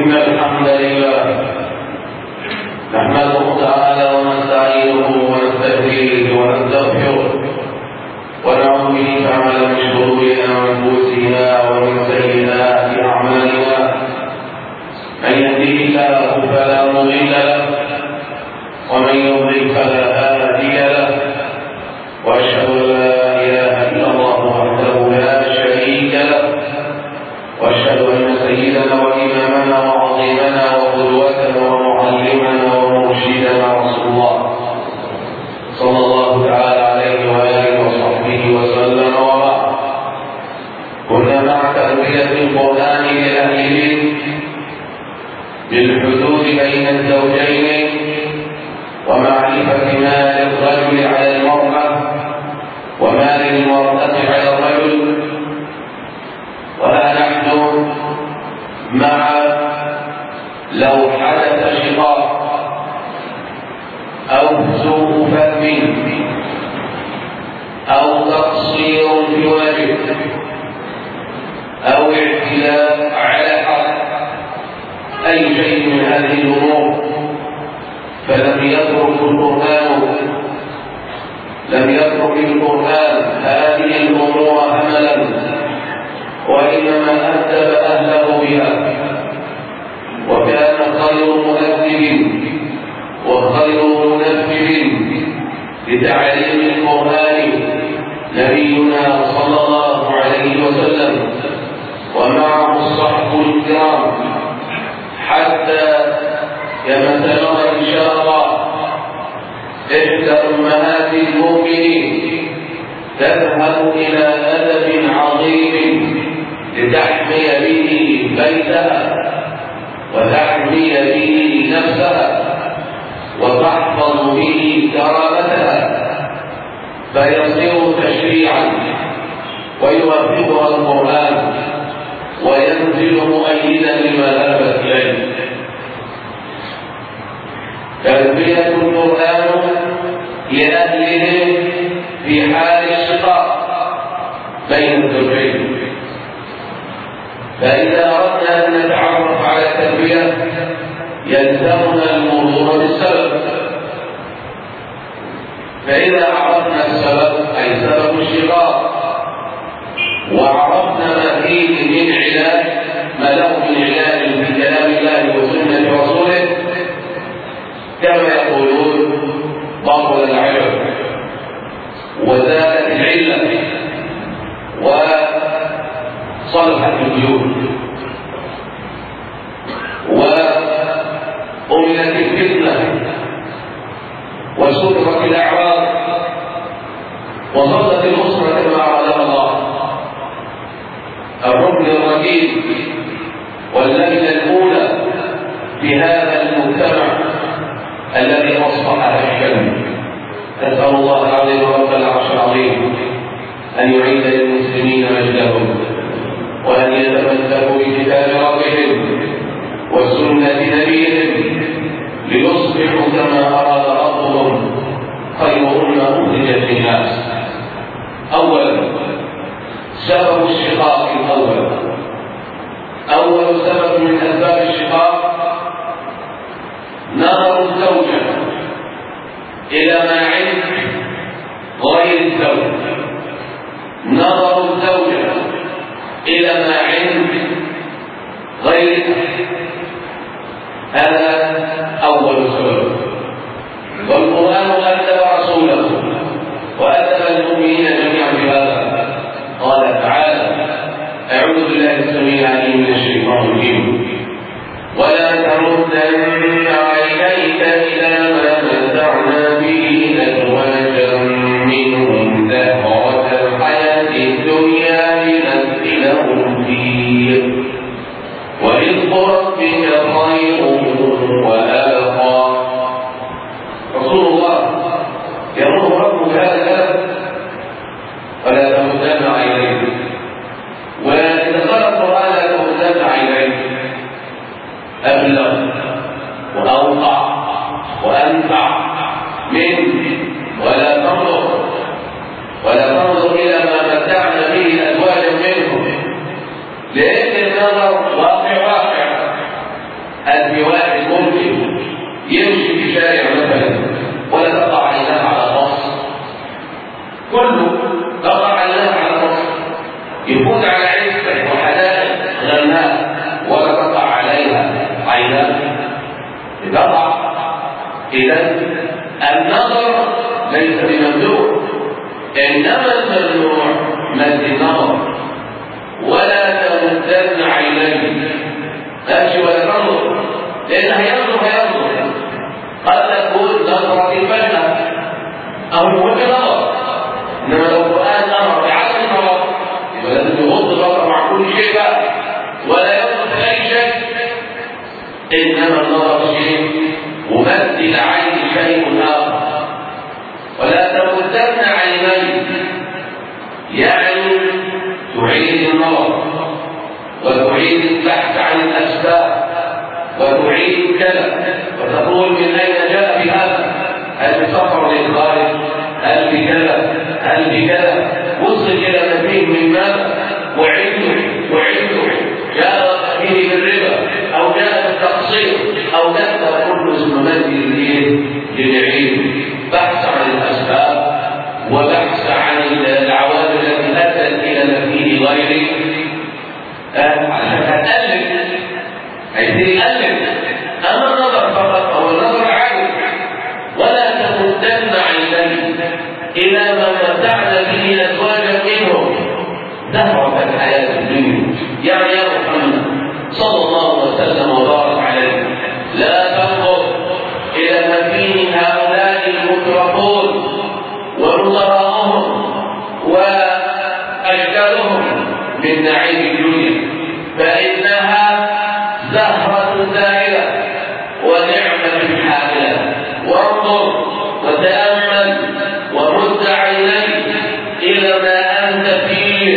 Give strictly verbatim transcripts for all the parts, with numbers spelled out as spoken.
إن الحمد لله نحمده تعالى ونستعينه ونستهديه ونستغفره ونعوذ به تعالى من شرور أنفسنا ومن سيئات أعمالنا. من يهده الله فلا مضل له ومن يضلل فلا هادي له، وأشهد أن لا إله إلا الله وحده لا شريك له، وأشهد أن سيدنا وإمامنا وعظيمنا وقدوتنا ومعلمنا ومرشدنا رسول الله صلى الله تعالى عليه وآله وصحبه وسلم. وبعد، كنا مع تربية القرآن لأهله بالحدود بين الزوجين ومعرفة ما للرجل على المرأة وما للمرأة على الرجل. وها نحن مع لو حدث شقاق أو سوء فهم أو تقصير في واجب أو اعتداء على حق، أي شيء من هذه الأمور، فلم يترك القرآن لم يترك القرآن هذه الأمور هملا، وإنما أدب أهله بها. وكان خير مؤدب وخير منفذ لتعليم القرآن نبينا صلى الله عليه وسلم، ومعه الصحب الكرام، حتى يمثلنا إن شاء الله إحدى أمهات المؤمنين تذهب إلى أدب عظيم لتحمي به بيتها وتحمي به نفسها وتحفظ به كرامتها، فيصير تشريعا ويوافقها القرآن وينزل مؤيدا لما ذهبت إليه. تربية القرآن لأهله في حال الشقاق بين الزوجين. فإذا أردنا أن نتعرف على التربية يلزمنا المرور بالسبب. فإذا عرفنا السبب أي سبب الشقاق وعرفنا ما فيه من علاج، ما له من علاج في كلام الله وسنة رسوله، كما يقولون بطل العجب وزالت العلة وصلحت الديون وأمنت الفتنة وسترت الأعراض وظلت الأسرة كما أراد الله. الركن الركيب واللجنة الأولى في هذا المجتمع الذي أصبح هشا. نسأل الله العظيم رب العرش العظيم أن يعيد للمسلمين مجدهم وأن يتمسكوا بكتاب ربهم وسنة نبيهم ليصبحوا كما أراد ربهم خير أمة أخرجت للناس. أولا، سبب الشقاق الأول. أول سبب من أسباب الشقاق نظر الزوجة إلى ما عند غير الزوج. نظر الزوجة إلى ما عند غير، هذا أول سبب. والقرآن أدب رسوله وأدب المؤمنين جميعا بهذا. قال تعالى: أعوذ بالله السميع العليم من الشيطان الرجيم: ولا تمدن عينيك إلى ما متعنا به أزواجا منهم زهرة الحياة الدنيا لنفتنهم فيه ورزق ربك خير وأبقى. رسول الله يأمر ربك هذا ولا تمدن عينيك، وإذا قال القرآن لا تمدن عينيك أبلغ وأوقع وأنفع من ولا تنظر ولا تنظر إلى ما متعنا به أزواجا منهم، لأن النظر واقع واقع ليس بممنوع، إنما الممنوع مد النظر. ولا تمدن عينيك ماشي ولا تنظر، لأن هينظر هينظر قد تكون نظرة الفجأة أو المهم نظر. إنما لو القرآن أمر بعدم النظر يبقى لازم يغض البصر مع كل شيء بقى ولا ينظر في أي شيء. إنما النظر شيء ومد العين شيء آخر. ولا تمدن عينيك يعني تعيد النظر وتعيد البحث عن الأسباب وتعيد كذا وتقول من أين جاء بهذا، هل بسفر للخارج، هل بكذا، هل بكذا، وصل إلى مزيد من ماذا وعده وعده جاء به بالربا أو جاء بالتقصير أو كذا، كل اسم مد للعلم، بحث عن الأسباب وبحث عن العوامل التي أدت إلى نفيه غيره عشان هتألف عايزين نألف. أما النظر فقط أو النظر عادي. ولا تمدن عينيك إلى ما متعنا به أزواجا منهم زهرة الحياة الدنيا، يعني يا محمد صلى الله وسلم وبارك عليه لا تنظر إلى ما فيه هؤلاء المترفون ونظراءهم وأشكالهم من نعيم الدنيا، فإنها زهرة زائلة ونعمة حاملة. وانظر وتأمل ومد عينيك إلى ما أنت فيه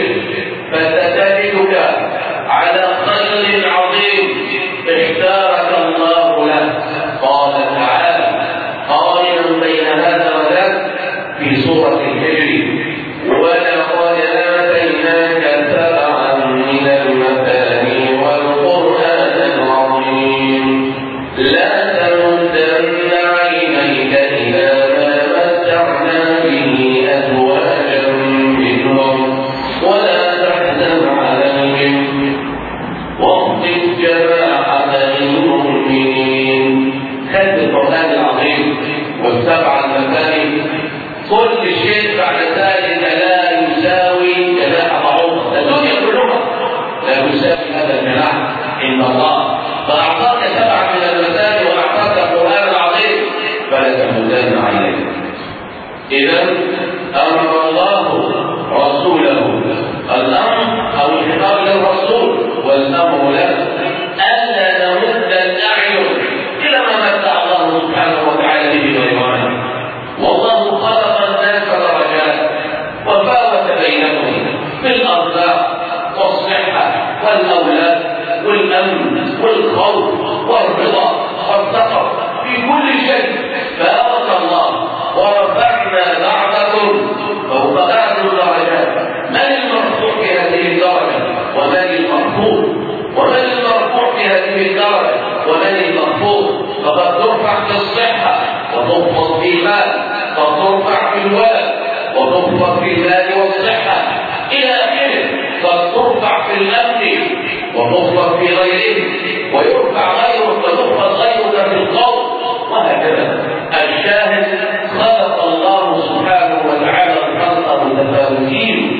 فستجدك على خير عظيم اختارك الله له. قال تعالى قائلا بين هذا وذاك في سورة الهجر ولقد آتيناك سبعا من المثاني والقرآن العظيم لا تمدن عينيك إلى ما متعنا به أزواجا منهم ولا تحزن عليهم واخفض جناحك للمؤمنين. خذ القرآن العظيم والسبع المثاني كل شيء بعد ذلك لا يساوي جناح بعوضة، الدنيا كلها لا يساوي هذا الجناح عند الله. فأعطاك سبعة من المثاني وأعطاك القرآن العظيم فلا تمدن عينيك. إذا أمر الله رسوله الأمر أو الخطاب للرسول والأمر له ألا نمد الأعين إلى ما متع الله سبحانه وتعالى به غيرنا. والله خلق الناس درجات وفاوت بينهم في الأرزاق والصحة والأولاد والأمن والخوف والرضا والسخط في كل شيء. فأرضى الله ورفعنا بعضكم فوق بعض الدرجات. من المرفوع في هذه الدرجة ومن المرفوع ومن المرفوع في هذه الدرجة ومن المرفوع؟ فقد ترفع في الصحة وتخفض في المال، قد ترفع في الولد وتخفض في المال والصحة إلى آخره، قد ترفع في الأمن وتخفض في غيره ويرفع غيرك وتخفض غيرك في القول وهكذا. الشاهد خلق الله سبحانه وتعالى الخلق متفاوتين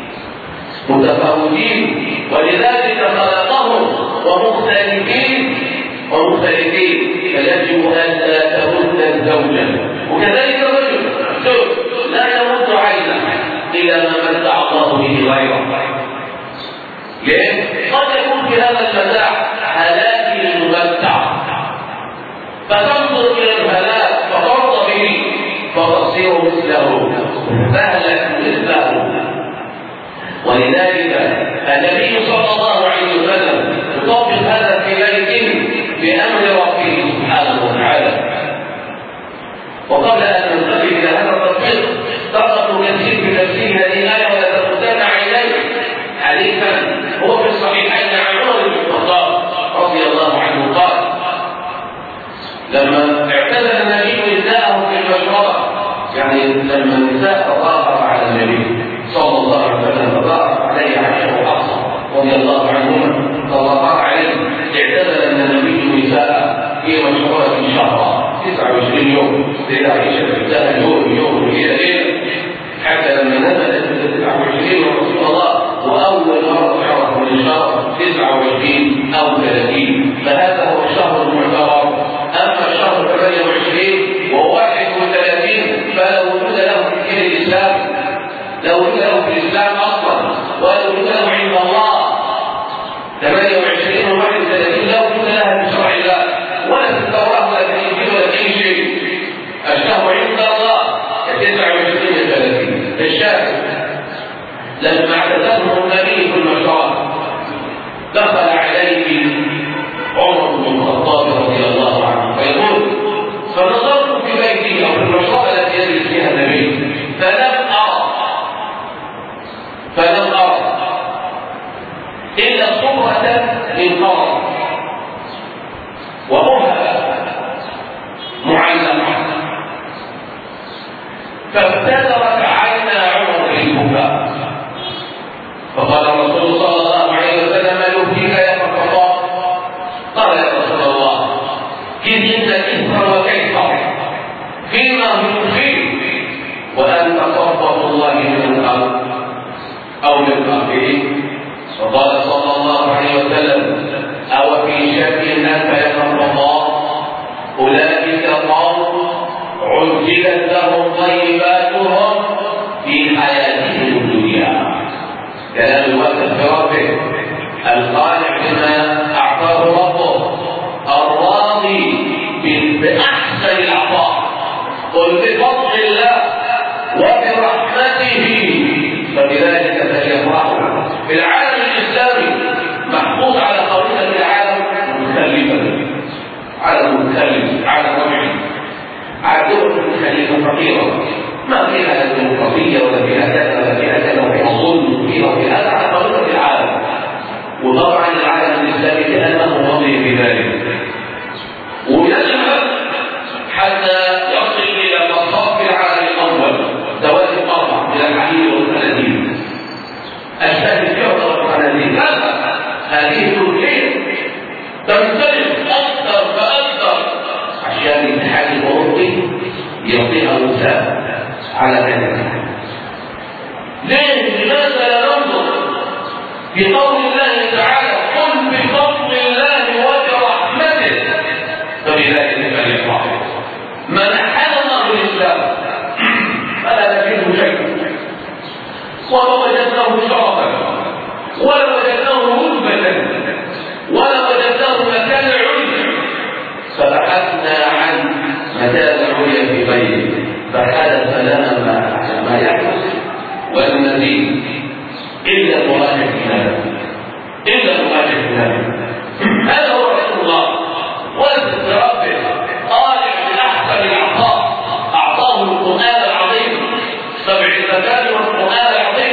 متفاوتين ولذلك خلقهم ومختلفين ومختلفين فيجب أن لا تمد الزوجة. وكذلك الرجل لا يمد عينه إلى ما متع الله به غيره. ليه؟ قد يكون في هذا المتاع هلاك للممتع فتنظر إلى الهلاك فترضى به فتصير مثله فهلك مثله. ولذلك النبي صلى الله عليه وسلم يطبق هذا في بيته بأمر ربه سبحانه وتعالى. وقبل أن ننتقل إلى هذا التطبيق طرق كثير في تفسير هذه الآية ولا تمدن عينيك حديثا هو في الصحيحين عن عمر بن الخطاب رضي الله عنه قال لما اعتزل النبي نساءه في المشورة، يعني لما النساء تظاهر على النبي صلى الله عليه وسلم تظاهر عليه عائشة وحفصة رضي الله عنهما تظاهر عليه، اعتزل النبي نساءه في مشورة شهر تسعة وعشرين يوم، سيدة عائشة تبتها يوم يوم لو له في الإسلام أصلا ولو له عند الله ثمانية وعشرين وواحد وثلاثين لا وجود لها في شرع الله ولا في التوراة ولا في الإنجيل ولا في أي شيء. الشهوة عند الله كتسعة وعشرين وثلاثين. الشاهد لما اعتزلهم النبي في المشروع دخل عليه عمر بن الخطاب رضي الله عنه فيقول فنظرت في بيتي او في المشروع التي يجلس فيها النبي فلم ارى فلم ارى الا صبغه من قمر وامها معلقه فابتدرت عينا عمر بالبكاء فقال الرسول صلى الله عليه وسلم ما يبكيك يا خطاب؟ قال يا رسول الله كذبت كفرا وكيفا فيما هم فيه وانت صفوه الله من الارض او من اخره. فقال صلى الله عليه وسلم او في شك انت يا خطاب؟ اولئك قوم عجلت لهم طيباتهم في حياتهم الدنيا. كلام الوقت بربه القانع بما اعطاه ربه الراضي باحسن العطاء قل بفضل الله وبرحمته فبذلك فليفرحوا. في العالم الاسلامي محفوظ على خريطه العالم متخلفه عالم متخلف عالم وجعي عدو متخلفه فقيره ما فيها لا ديمقراطيه ولا فيها كذا ولا فيها كذا وفيها ظلم وفيها وفيها هذا على خريطه العالم. وطبعا العالم الاسلامي كانه رضي بذلك ويذهب حتى يصل الى مصاف العالم الاول ذوات الاربع من الحديد والخنازير. الشاهد فيها والخنازير هذا هذه تركيا تمتلك اكثر فاكثر عشان الاتحاد الاوروبي يعطيها وسام على ذلك. ليه؟ لماذا لا ننظر في قول الله تعالى قل بفضل الله وبرحمته فبذلك فليفرحوا. من حل الله الاسلام فلا نجده شيء ولا وجدناه شرفا ولا وجدناه رتبه ولا وجدناه مكان علم. فبحثنا عن مكان عليا في بيته فحدث لنا ما ما يحدث ولم نزيد الا المراجع كتابه الا المراجع كتابه. هذا هو رسول الله وزد بربه طالع باحسن العطاء اعطاه القران العظيم سبع زكاه والقران العظيم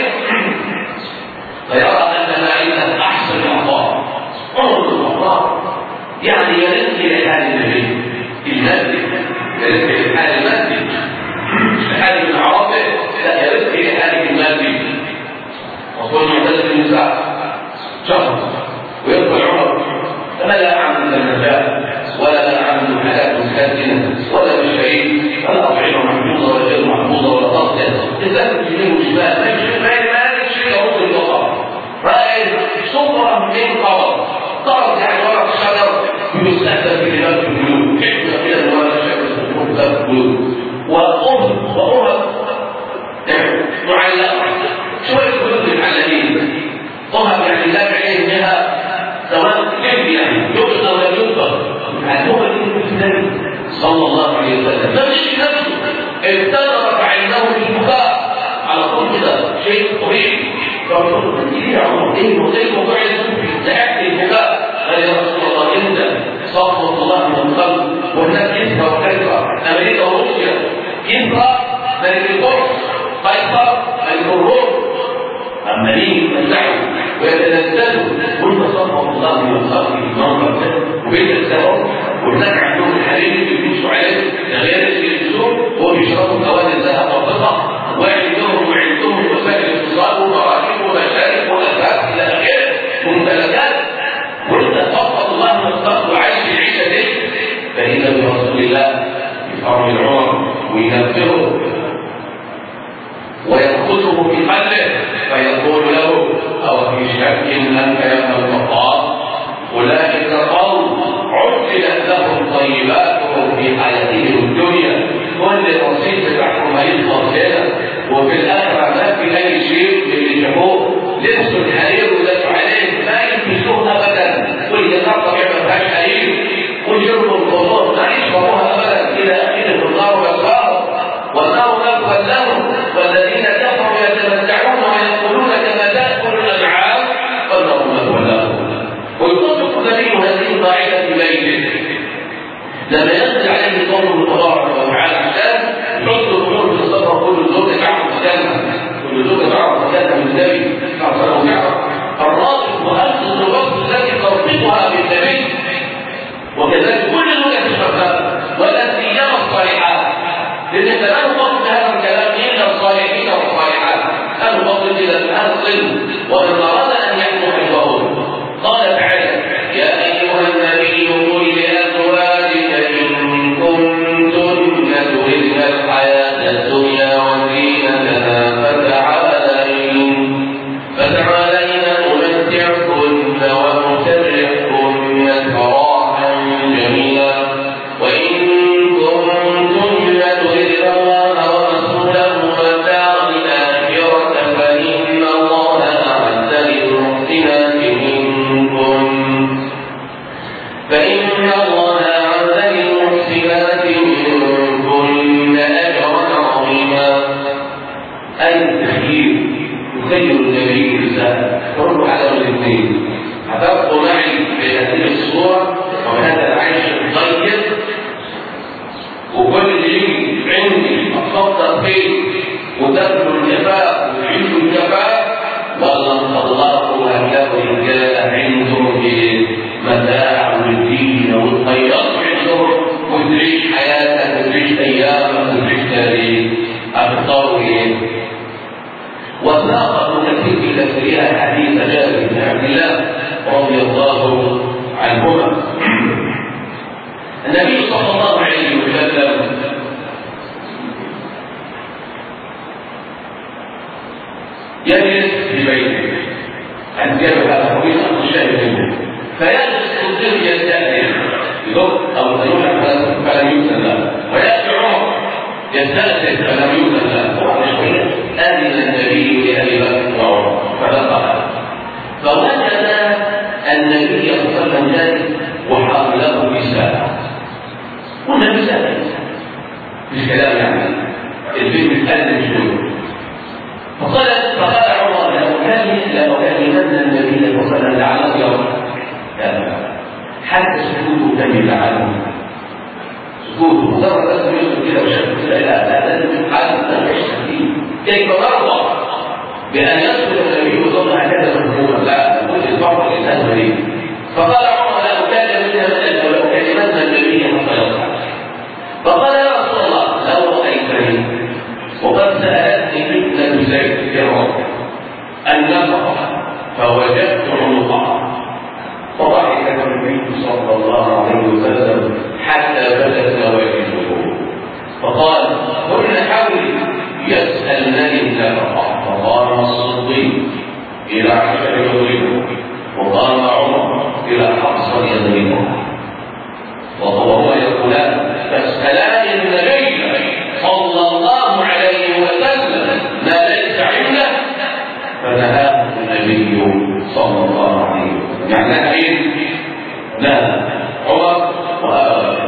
فيرى ان ما عنده احسن العطاء. انظر الله يعني يرد لحال النبي المسجد يرد لحال المسجد لحال ابن عرفه لا يرد لحال المسجد. وصول معتزل النساء شهر ويدخل عمر فما لا اعمل النجاه ولا لا اعمل حياه ساكنه ولا بالشهيد ولا اطعمه محفوظه ولا غير محفوظه ولا تصل اذا يمين وشمال ما يمشي ما يمشي شيء يرد البصر رايت صوره من قبر طرف يعني ورق الشجر يستخدم في لباس البيوت حكمه الى الورق الشجر يكون لباس البيوت وأم وأم معلقة شوية بيوت المعلقين أم يعني لا بعين منها سواء كيف يعني يبقى ولا يبقى عندهم النبي صلى الله عليه وسلم فمش نفسه ابتدرت عينه بالبكاء على طول كده شيء طبيعي. فقلت من يا عمر ايه وزي موضوع زعقت البكاء قال يا رسول الله انت صفوة الله من القلب والناس يسرى وكسرى امريكا وروسيا يسرى ملك القدس قيصر ملك الروم اما ليه يتمتعوا ويتنزلوا وانت صفوة الله من الخلق المنظر ده وبيت السهر والناس عندهم الحريم اللي بيمشوا عليه غير التلفزيون وبيشربوا كوان الذهب والفضه وعندهم وعندهم وسائل الاتصال ومراكب ومشارك واساس الى اخره وممتلكات وانت تفضل الله من الخلق وعايش العيشه دي. فاذا برسول الله يفرج العمر وينبهه ويأخذه في قلبه فيقول له أو في شك أنت يا ابن الخطاب أولئك قوم عجلت لهم طيباتهم في حياتهم الدنيا كل رصيد بتاعهم هيطلع كده وفي الآخرة ما في في اي شيء اللي شافوه لبسوا الحرير ولبسوا عليه ما يلبسوه ابدا، والجزار طبيعي ما فيهاش حرير، وشربوا الخمور ما يشربوها ابدا الى اخره. النار والنار والنار مثوى لهم، والذين كفروا يتمتعون ويأكلون كما تأكل الأنعام والنار مثوى لهم. ويطبق النبي هذه القاعدة في بيته لما ينزل عليه قوله تبارك وتعالى عشان يحط الامور في الصبر. كل زوجة تعرف مكانها، كل زوجة تعرف مكانها من النبي صلى الله عليه وسلم، الرابط وأسس الربط التي تربطها بالنبي، وكذلك كل زوجة تشرفها، ولا سيما الصالحات، لأن انت لا نفضل هذا الكلام إلا الصالحين والصالحات، لا نفضل إلى هذا الظل. ومن أراد أن يحكم حفظه قال تعالى: يا أيها النبي قل لأزواجك إن كنتن تردن الحياة الدنيا وزينتها فتعالين فتعالين أمتعكن وأسرحكن سراحا جميلا، وإن كنتن تردن الله ورسوله والدار الآخرة فإن الله أعد للمحسنات منكن فإن الله أعد للمحسنات منكن أجرا عظيما. أي التخيير يخير النبي الإنسان ترد على الاثنين، هتبقوا معي في هذه الصورة وهذا العيش الطيب، وكل شيء عندي أتصدق فيه ودخل الجفاء وعيش الجفاء، ولا الله هكذا رجال عندهم متاع والدين والخيرات عندهم، وتعيش حياتك وتعيش أيامك وتعيش تاريخ أبطال إيه. وساق ابن كثير في تفسيرها حديث جابر بن عبد الله رضي الله عنهما. النبي صلى الله عليه وسلم يجلس في بيته، عند جابر هذا طويل الشاهد منه، فيجلس الظل يستأذن يدق او يروح فلم يؤذن له، ويأتي عمر يستأذن فلم يؤذن له، وبعد شوية أذن النبي لأبي بكر وعمر فدخل، فوجد النبي صلى الله عليه وسلم جالس وحوله نساء، والنبي سأل مش كلام يعني البيت بيتأذن شوية، فقال فقال عمر لو كان لو كلمنا النبي صلى الله عليه وسلم لعله يرى حتى سكوته كان يلعنه، سكوته مجرد بس يسكت كده وشكل لا لا لازم حد لا يشتكي. كيف نرضى بأن يسكت النبي وظل هكذا مفهوما؟ لا، وجد بعض الإنسان مريض. فقال عمر لو كان منها من ولو كلمنا النبي حتى يصحى. فقال يا رسول الله لو رأيتني وقد سألتني ابنة زيد يا رب النفقة فوجدت عنقها، فضحك النبي صلى الله عليه وسلم حتى بدت نواجذه، فقال كن حولي يسألنني النفقة، فقام الصديق إلى عائشة يضربه، وقام عمر إلى حفصة يضربه، وهو يقولان فاسألان النبي صلى الله عليه وسلم ما ليس عنده، فنهاه النبي صلى الله عليه وسلم. يعني ايه؟ لا عمر وابا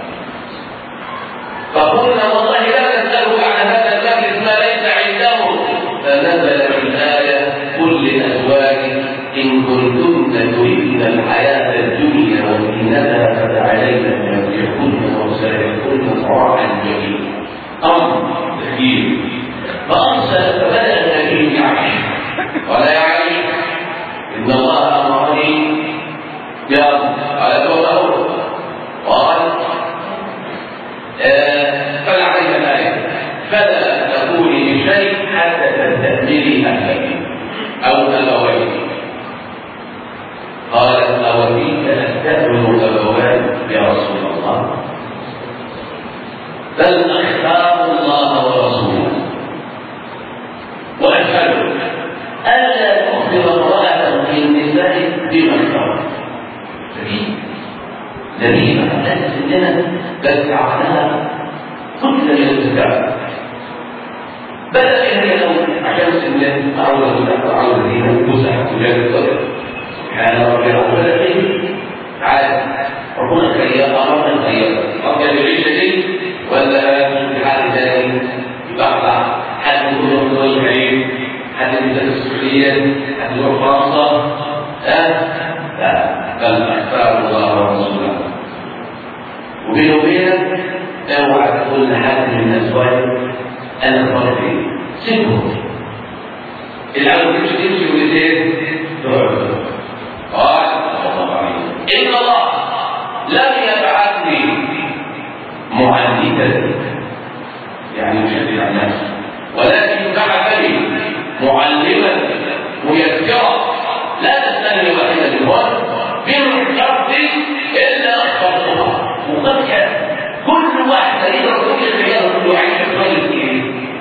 فقلنا والله لا نسأله عن هذا المجلس ما ليس عنده، فنزلت الآية قل لأزواجك إن كنتن تردن الحياة الدنيا وزينتها فتعالين أمتعكن وأسرحكن سراحا جميلا. أمر تكليف، فأرسل فبدأ النبي يعيش قال يا علي إن الله أمرني يا على قوله قال فلا عليك الآية فلا تقولي بشيء حتى تستأذني أهلك أو أبويك. قالت أوفيك أستأذن أبوان يا رسول الله؟ بل أختار الله ورسوله، وأشهد ألا تخبر امرأة في النساء بما اختار. جميلة لا تسلنا بل تعالى كل من الإسلام بدأ بها الأول عشان سنها أعوذ أعوذ دينا مسح وجاهد سبحان ربي ولا شيء عادي ربنا خير أمرنا خير ربنا يعيش دي ولا في حال ثاني يبقى حد يقول له العيد حد من السعودية حد يروح فرنسا ها لا بل أحفاد الله ورسوله وبينه وبينك اوعى تقول لحد من الأزواج أنا فرقي سيبه العالم تمشي تمشي ولتين قال إن الله لم يبعثني معلما يعني مشدد على الناس ولكن بعثني معلما ميسرا لا تسألني واحدا منهم بالحق إلا أخبرتها وقد كان كل واحد يقدر كل الرياضة كله عايش في غير ايه؟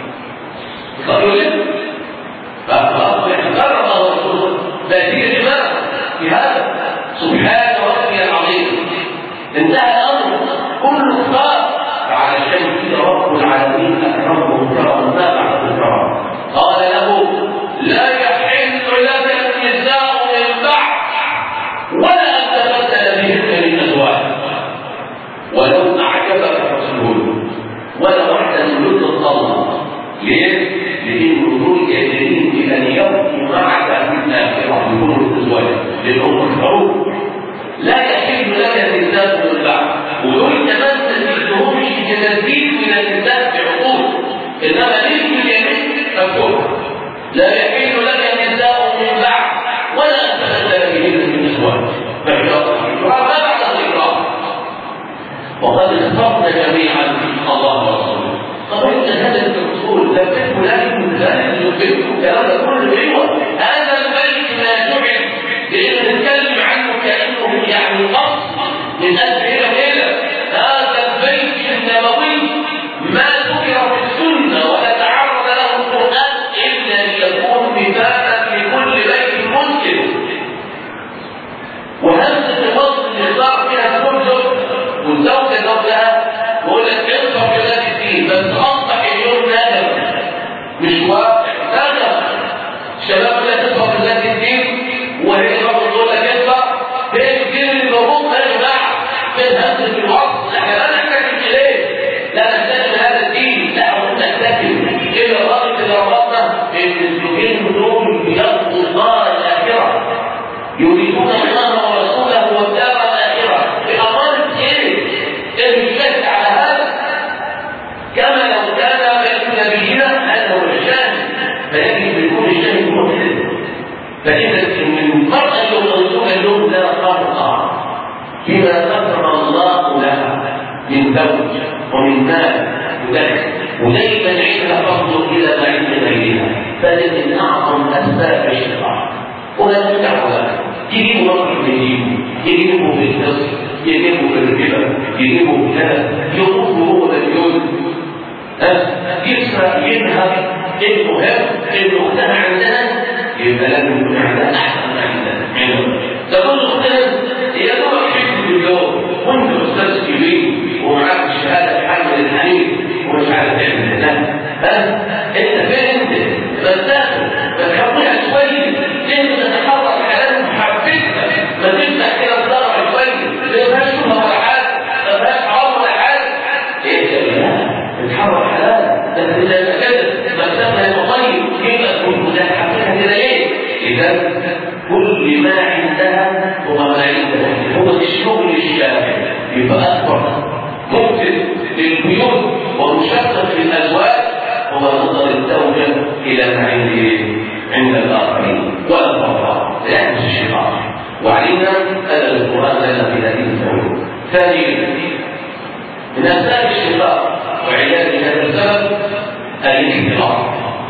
يقول فأخبرت يحذر الله ورسوله ذاتية لماذا؟ في هذا سبحان ربي العظيم انتهى الأمر كل اختار فعلشان كده رب العالمين أكرمه وكرم ما بعد الكرم قال له لا يحل لك النساء من بعد ولا أن تبدل بهن من أزواج ولو أعجبك حسنهن ولا واحدة من الله ليه؟ لأن دول جاهلين بأن يبقوا معك في الآخرة يكونوا الأزواج لأنهم مشهورون لا يحل لك النساء من بعد ودول كمان تزيدهمش كتزيد من النساء بعقول إنما ليس اليمين مفتوح لا يحل لك النساء من بعد ولا أن تبدل بهن من أزواج فالإكرام ما بعد الإكرام وقد اخترنا جميعا الله ورسوله طب انت هذا الرسول لبيت لكن ذلك يثبت الكلام ده كله ايوه هذا البيت لا جعل لان نتكلم عنه كانه يعني قصد من الف الى الى هذا البيت النبوي ما ذكر في السنه ولا تعرض له القران الا ليكون مثالا لكل بيت مسلم وهمزه الوصل اللي صار فيها الزوج والزوجه زوجها بقول لك انصف بذات الدين بس انصح اليوم ندم مش واقع ندم الشباب لا تصف بذات الدين وهي برضه تقول لك انصح هي الدين اللي موجود ده يا جماعه في همزه الوصل احنا لا نحتاج اليه لا نحتاج هذا الدين لا هو نحتاج الى الراجل اللي ربطنا ان الزوجين دول يرضوا الله الاخره يريدون الله ورسوله والدار الاخره بامانه ايه؟ المشكلة على هذا كما لو كان بين نبينا هذا هو الشاهد فيجب لكل شيء مختلف فإذا من المرأة يوصلون اليوم لا فرق فيما ذكر الله لها من زوج ومن مال وذلك ودائما عندها فضل إلى ما عند غيرها فهذا من أعظم أسباب الشقاق ولا تدعوا يجيبوا وقت يجيبوا يجيبوا في النصر يجيبوا في الربا يجيبوا في كذا يقوموا هو مليون يسرق ينهب المهم انه اختها عندنا يبقى لازم يكون عندها احسن ما عندنا تقول اختها هي دوبك حته مليون وانت استاذ كبير ومعاك الشهاده في حمل الحنين ومش عارف تعمل ده ها انت فين انت بس تاخد بس حطيها شويه انت تتحرك حلال محبتها ما تفتح كده الضرع شويه ما يبقاش شبهه ولا حاجه ما يبقاش حرام ولا حاجه ايه ده لا تتحرك حلال بس اذا كده مكتبها يبقى طيب يبقى تكون مزاحمتها كده ايه اذا كل ما عندها هو ما عندها هو الشغل الشافع يبقى اكبر ممكن للبيوت ومشقق للازواج هو نظر الزوجه الى ما عنده عند الاخرين والفرقه لا الشقاق وعلينا ان القران لنا في هذه الزوجه ثانيا من اسباب الشقاق وعلاج هذا السبب الاختلاط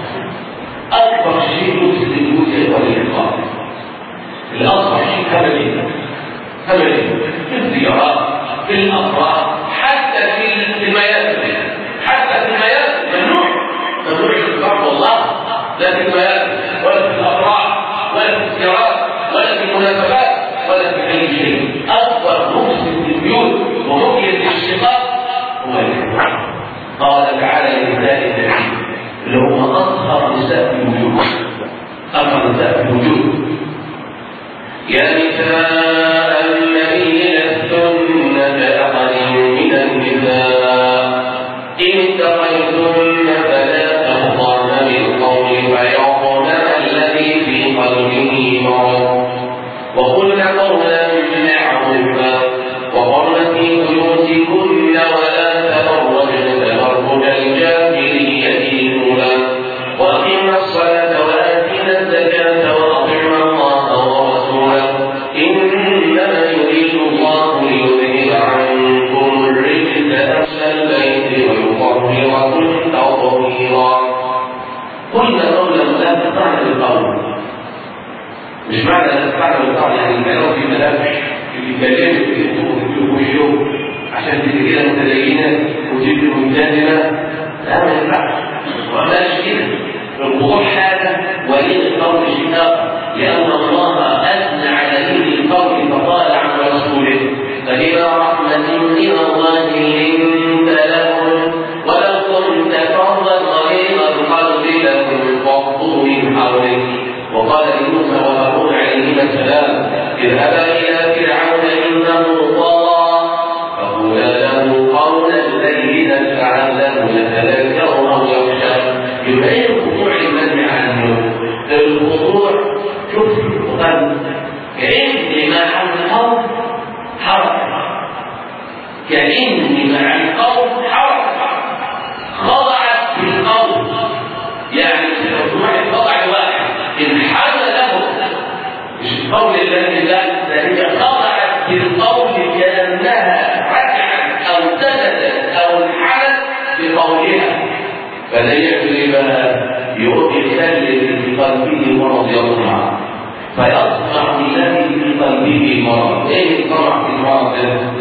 اكبر شيء يفسد البيوت هو الاختلاط الاصبح شيء همجي همجي في الزيارات في الافراح حتى في المياسر حتى في المياسر ممنوع ممنوع الاختلاط والله لا في المياسر ولا في الافراح ولا في الزيارات ولا في المناسبات ولا في اي شيء اكبر مفسد للبيوت ومحيي الشقاق هو الاختلاط قال تعالى لنساء النبي اللي هم اطهر نساء في البيوت النساء في وجود. يا نساء النبي لستن كأحد من النساء إن اتقيتن فلا تخضعن بالقول فيطمع الذي في قلبه مرض وقلن قولا معروفا وقرن في بيوتكن ولا تبرجن تبرج الجاهلية الأولى وأقمنا الصلاة وآتينا الزكاة وأطعنا الله ورسوله إنما يريد الله ليذهب عنكم الرجس أهل البيت ويطهركم تطهيرا. قلنا قولا لا تقطعن بالقول، مش معنى لا تقطعن بالقول يعني الكلام في ملامح اللي بيتكلموا في الخطوط في وشه عشان تيجي كده متدينه وتيجي ملتزمه، لا ما ينفعش وما بقاش كده. الخضوع حاجه ولين القول شيء اخر، لان الله اثنى على دين القول فقال عن رسوله فبما رحمه من الله لنت لهم ولو كنت فظا غليظ القلب لانفضوا من حولك. وقال لموسى وهارون عليهما السلام اذهبا الى فرعون انه طغى فقولا له قولا لينا لعله يتذكر او يخشى. يبين الخضوع للمنع عنه. الخضوع شوف القرآن كأن مع القول حركة، كأن مع القول حركة خضعت في القول، يعني الخضوع خضع واحد انحل له مش قول الله لا هي خضعت في القول كأنها ركعت أو سجدت أو انحلت بقولها. فلا يجري بها يؤذي يخلل في قلبه مرض يطمع فيطمع الذي في قلبه مرض. ايه الطمع في المرض؟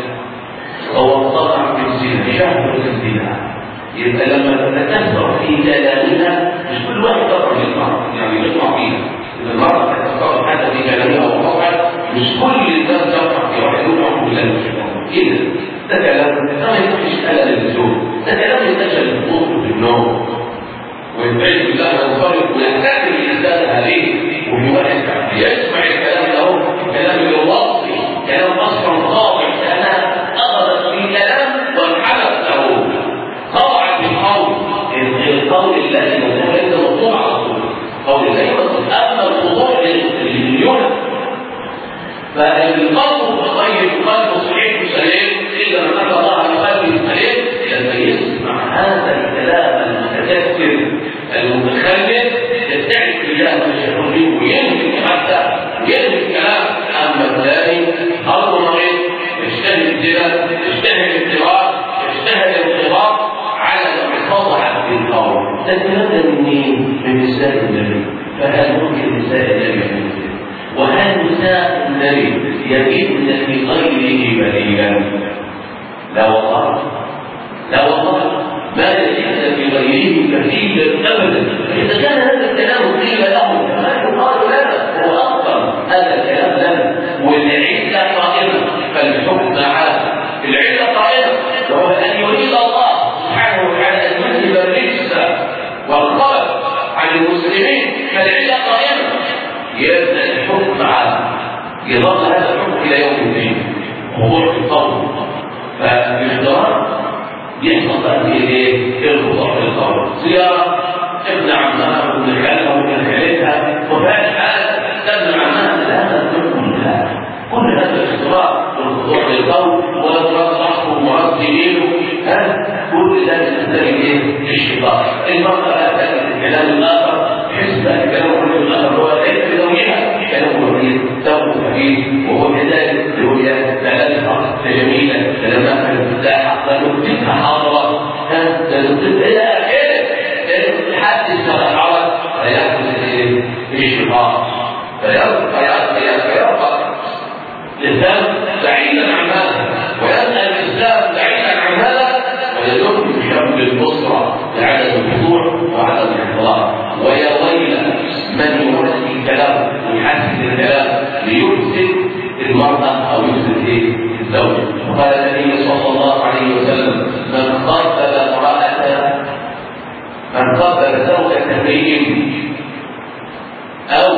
هو الطمع في الزنا، شهوة الزنا. يبقى لما تتكثر في كلامها مش كل واحد يطمع للمرض يعني يطمع فيها. اذا المرض تتكثر حتى في كلامها وقطعها مش كل الناس يطمع في واحد يطمع بالله مش كده. ده كلام ما يكونش ألا للزوج، ده كلام ينتشر الخطوط في النوم ويبعد بالله منفرد ويحتاج الإنسان عليه. وفي واحد يسمع الكلام له كلام الوصفي كلام أصلا خاطئ كأنها أخذت في كلام وانحلت له خضعت بالقول. القول الذي يقول أنت مطلوب على طول قول الله يقول أما الخضوع للمليون فالقلب طيب قلب صحيح سليم إلا من أتى الله بقلب سليم لما يسمع هذا الكلام المتكثر المتخلف يستعد بالله ويشعر به وينفي حتى وينفي الكلام. أما الثاني قلبه مريض يشتهي الزنا يشتهي الاتباع يشتهي الانضباط على خضعت في القول. تتمنى منين؟ من نساء النبي. فهل ممكن نساء النبي وهل نساء النبي يجدن في غيره بديلا؟ لا والله لا والله ما يجدن في غيره بديلا ابدا. اذا كان هذا الكلام قيل له كما يقال لنا هو افضل هذا الكلام لنا والعله قائمه فالحكم عام. العله قائمه وهو ان يريد الله سبحانه وتعالى ان يذهب الرجس والخلل عن المسلمين فالعله قائمه يبدأ الحكم عام يظل هذا الحكم إلى يوم الدين خضوع في القول. فالاحترام يحصل هذه الايه؟ الخضوع في القول. زيارة ابن عمها وابن خالها وابن خالتها وفات حال ابن عمها هذا الحكم لا كل هذا الاحترام والخضوع في القول ورد صحبه ورد دينه ها كل ذلك تحتاج ايه؟ الشقاق. المرأة لا الكلام الآخر حسب الكلام الرجل الآخر هو ليس بزوجها كلام كبير ثوب كبير وهو كذلك رؤيا ثلاثة جميلة لما لا حق نكتبها حاضرة تنكتب إلى آخره تحدث الحرج فيحدث الشقاق فيرفع الإسلام بعيدا عن هذا ويسأل الإسلام بعيدا عن هذا ويدل بشكل البصرة لعدم الخضوع وعدم الاحترام. ويا ويل من يرسي الكلام ويحسن الكلام ليفسد المرأة أو يفسد إيه؟ الزوج. وقال النبي صلى الله عليه وسلم من قبل امرأة من قبل زوجة امرئ أو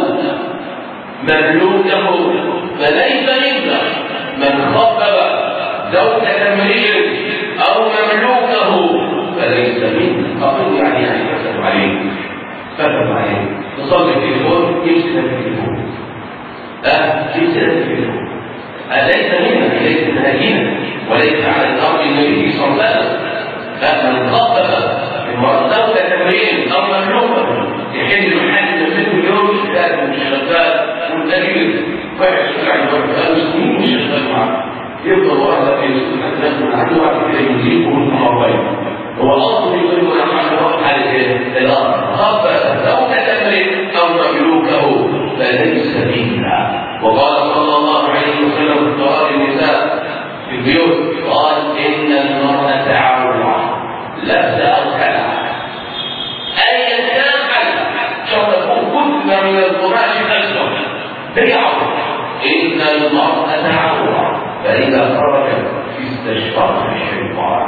مملوكه فليس منا. من خبب زوجة امرئ أو مملوكه فليس منا. أقول يعني يعني كتب عليه كتب عليه تصلي التليفون يمسك التليفون لا يمسك التليفون أليس منا، ليس منهجنا وليس على الأرض النبي صلى الله عليه وسلم. لا، من خبب زوجة امرئ أو مملوكه يحل محل منه اليوم شغال مش شغال والدليل وحش يعني وحش سنين مش شغال معاه يفضل ورا في الناس من عدوها كده يجيب والمرضين هو اصلا يقول له حاجه حاجه الارض خاف زوجة امرئ او مملوكه فليس منا. وقال صلى الله عليه وسلم في قرار النساء في البيوت قال ان المرأة عورة لبس او خلع ايا كان كتلة من القماش أسود هي عورة. إن المرأة عورة فإذا خرجت استشفاها الشيطان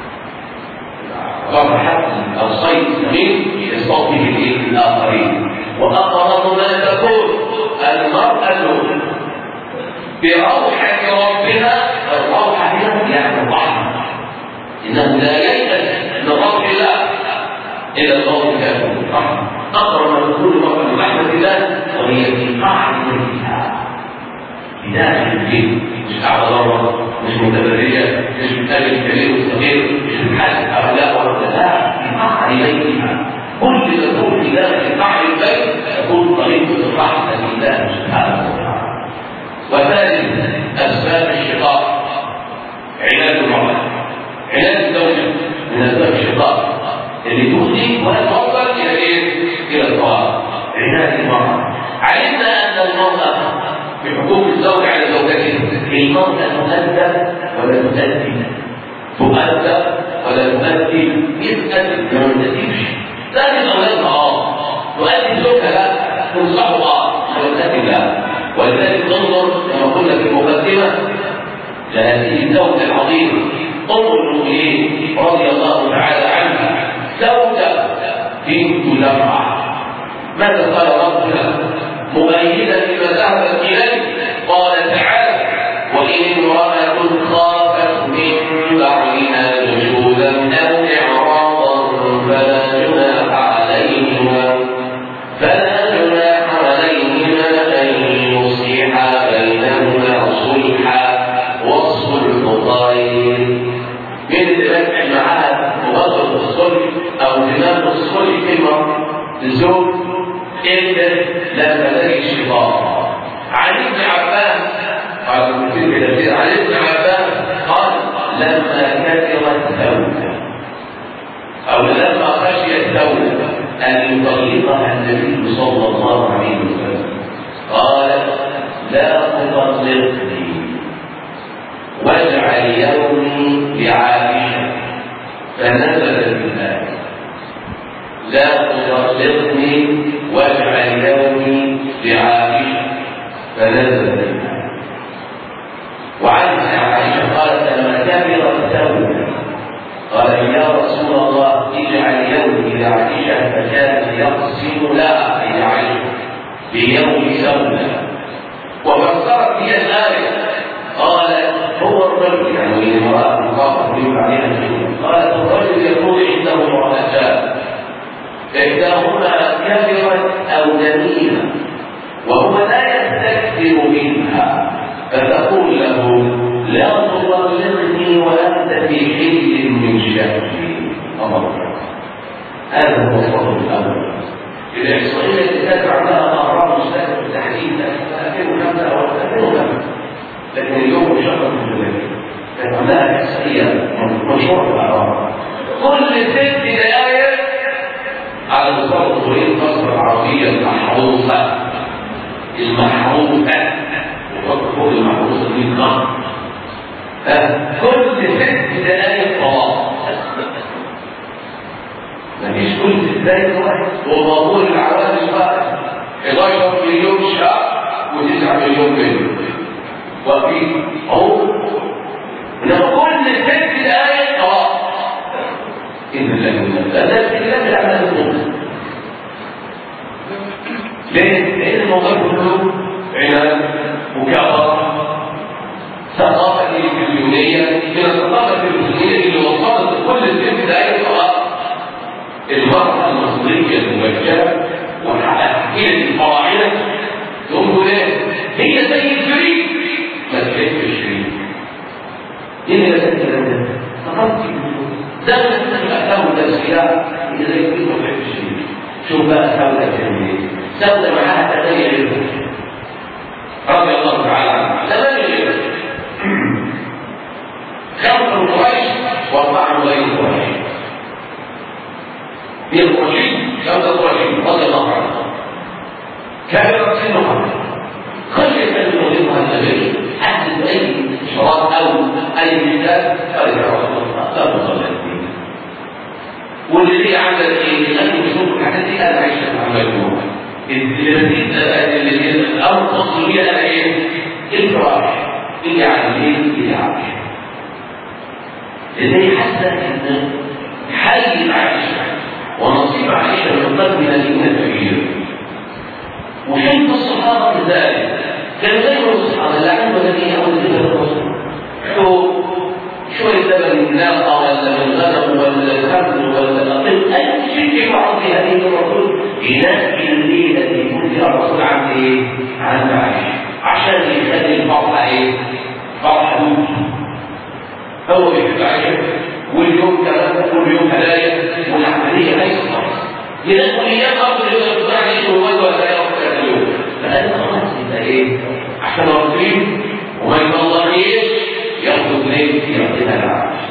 فرحت الصيد من صوته الآخرين. وأقرب ما تكون المرأة بروحة ربها. الروحة هنا يعني الرحمة، إنه لا ييأس من روح الله إلى الله كافر الرحمة. أقرب ما تكون المرأة من رحمة الله وهي في قاع بيتها في داخل البيت، مش على ضرر، مش متبرجة، مش بتاجر كبير وصغير، مش بتحاسب هؤلاء ولا لا، في قاع بيتها. كل ما تكون في داخل قاع البيت تكون طريقة الرحمة لله سبحانه وتعالى. وثالث أسباب الشقاق علاج المرأة، علاج الزوجة من أسباب الشقاق اللي تؤذي وتوصل الى ايه؟ الى الطلاق. عنايه المراه. علمنا ان المراه بحقوق الزوج على زوجته المراه تؤدب ولا تؤدي، تؤدب ولا تؤدي، يسال ما تؤديش. لكن اولادها اه تؤدي زوجها لا تنصحه اه تؤدي لا. ولذلك انظر كما قلنا في المقدمه لهذه الزوجه العظيمه ام المؤمنين رضي الله تعالى عنها زوجة بنت زمعة. ماذا قال ربنا مؤيدا لما ذهبت إليه؟ قال تعالى وإن امرأة خافت من بعدها نشوزا أو إعراضا فلا جناح عليهما فلا جناح عليهما أن يصلحا بينهما صلحا والصلح خير. من الذي معها مبادرة الصلح أو دماغ الصلح كلمة الزوج إلا لما تجي الشيطان. عن ابن عباس قال عن ابن عباس قال لما كثرت الزوجة أو لما خشي الزوج أن يطلقها النبي صلى الله عليه وسلم قال لا تطلقني واجعل يومي لعائشة فنزلت الآية لا تطلقني واجعل يومي لعائشة فنزلت الآية. وعن عائشة قالت لما كبرت الزوجة قال يا رسول الله اجعل يومي لعائشة فكان يقسم لها أي عائشة بيوم زوجة. وفسرت هي الآية قال هو الرجل يعني امرأة مخاطب من بعدها الجنة قالت الرجل يكون عنده امرأتان إحداهما كبرت أو دنيئة وهو لا يستكثر منها فتقول له لا تطلقني وأنت في حل من شأني. الله هذا هو الفضل الأول. الإحصائية التي تدفع لها أمراض مستهدفة التحديد ألفين وخمسة أو ألفين وخمسة لكن اليوم شهر من ذلك كانت عندها إحصائية مشهورة في الأعراض كل ست دقائق على مستوى الطريق مصر العربية المحروسة المحروسة وفق فوق المحروسة دي خمس كل ست دقائق طلاق مفيش كل ست دقائق واحد ومضمون العوامل واحد احد عشر مليون شاب وتسعة مليون بنت وفي اهو انما كل ست دقائق طلاق إن الله لا ده الكلام اللي عمله النص ليه؟ لأن الموضوع كله عناد مكابرة ثقافة تلفزيونية من الثقافة التلفزيونية اللي وصلت كل الفيلم ده أي قراءة المرأة المصرية الموجهة وحكيلة الفراعنة تقول ليه؟ هي زي الشريك ما تحبش الشريك. ليه لا تتكلم ده؟ ثقافتي ده من الأحكام والتسهيلات اللي زي كده ما تحبش الشريك. شوف بقى سودة تعمل ايه؟ سودة معاها ثمانية غيرها رضي الله تعالى عنها ثمانية غيرها خمسة من قريش وأربعة من غير قريش. هي القرشيين خمسة قرشيين رضي الله عنها كبرت سنها خشيت أن يضيفها النبي حدث أي شراب أو أي مثال قال يا رسول الله لا تصلي فيه. واللي هي عملت ايه؟ لأنه يشوف الحاجات دي أنا عايشة مع المجموعة اللي الأمر تصل بيها أنا إيه؟ الفراش اللي عايزين اللي عايشة لأنه حتى أن حي عائشة ونصيب عائشة من قلب مدينة كبيرة. وشوف الصحابة كذلك كان غير الصحابة لا عنده مدينة أو مدينة الرسول شو شوية لبن من ناقة ولا من غنم ولا كبد ولا نقل أي شيء يفعل في هذه الرسول ينقي الليلة اللي يكون فيها الرسول عن إيه؟ عن عائشة عشان يخلي الفرحة إيه؟ فرحة دوت هو بيحب عائشة واليوم كمان كل يوم هدايا والعملية ليست خالص ينقل إياه أفضل يوم عائشة وولد ولا يوم اليوم فهذا خلاص يبقى إيه؟ عشان الرسول وما يطلعيش ياخذ ليه يعطيها العائشة.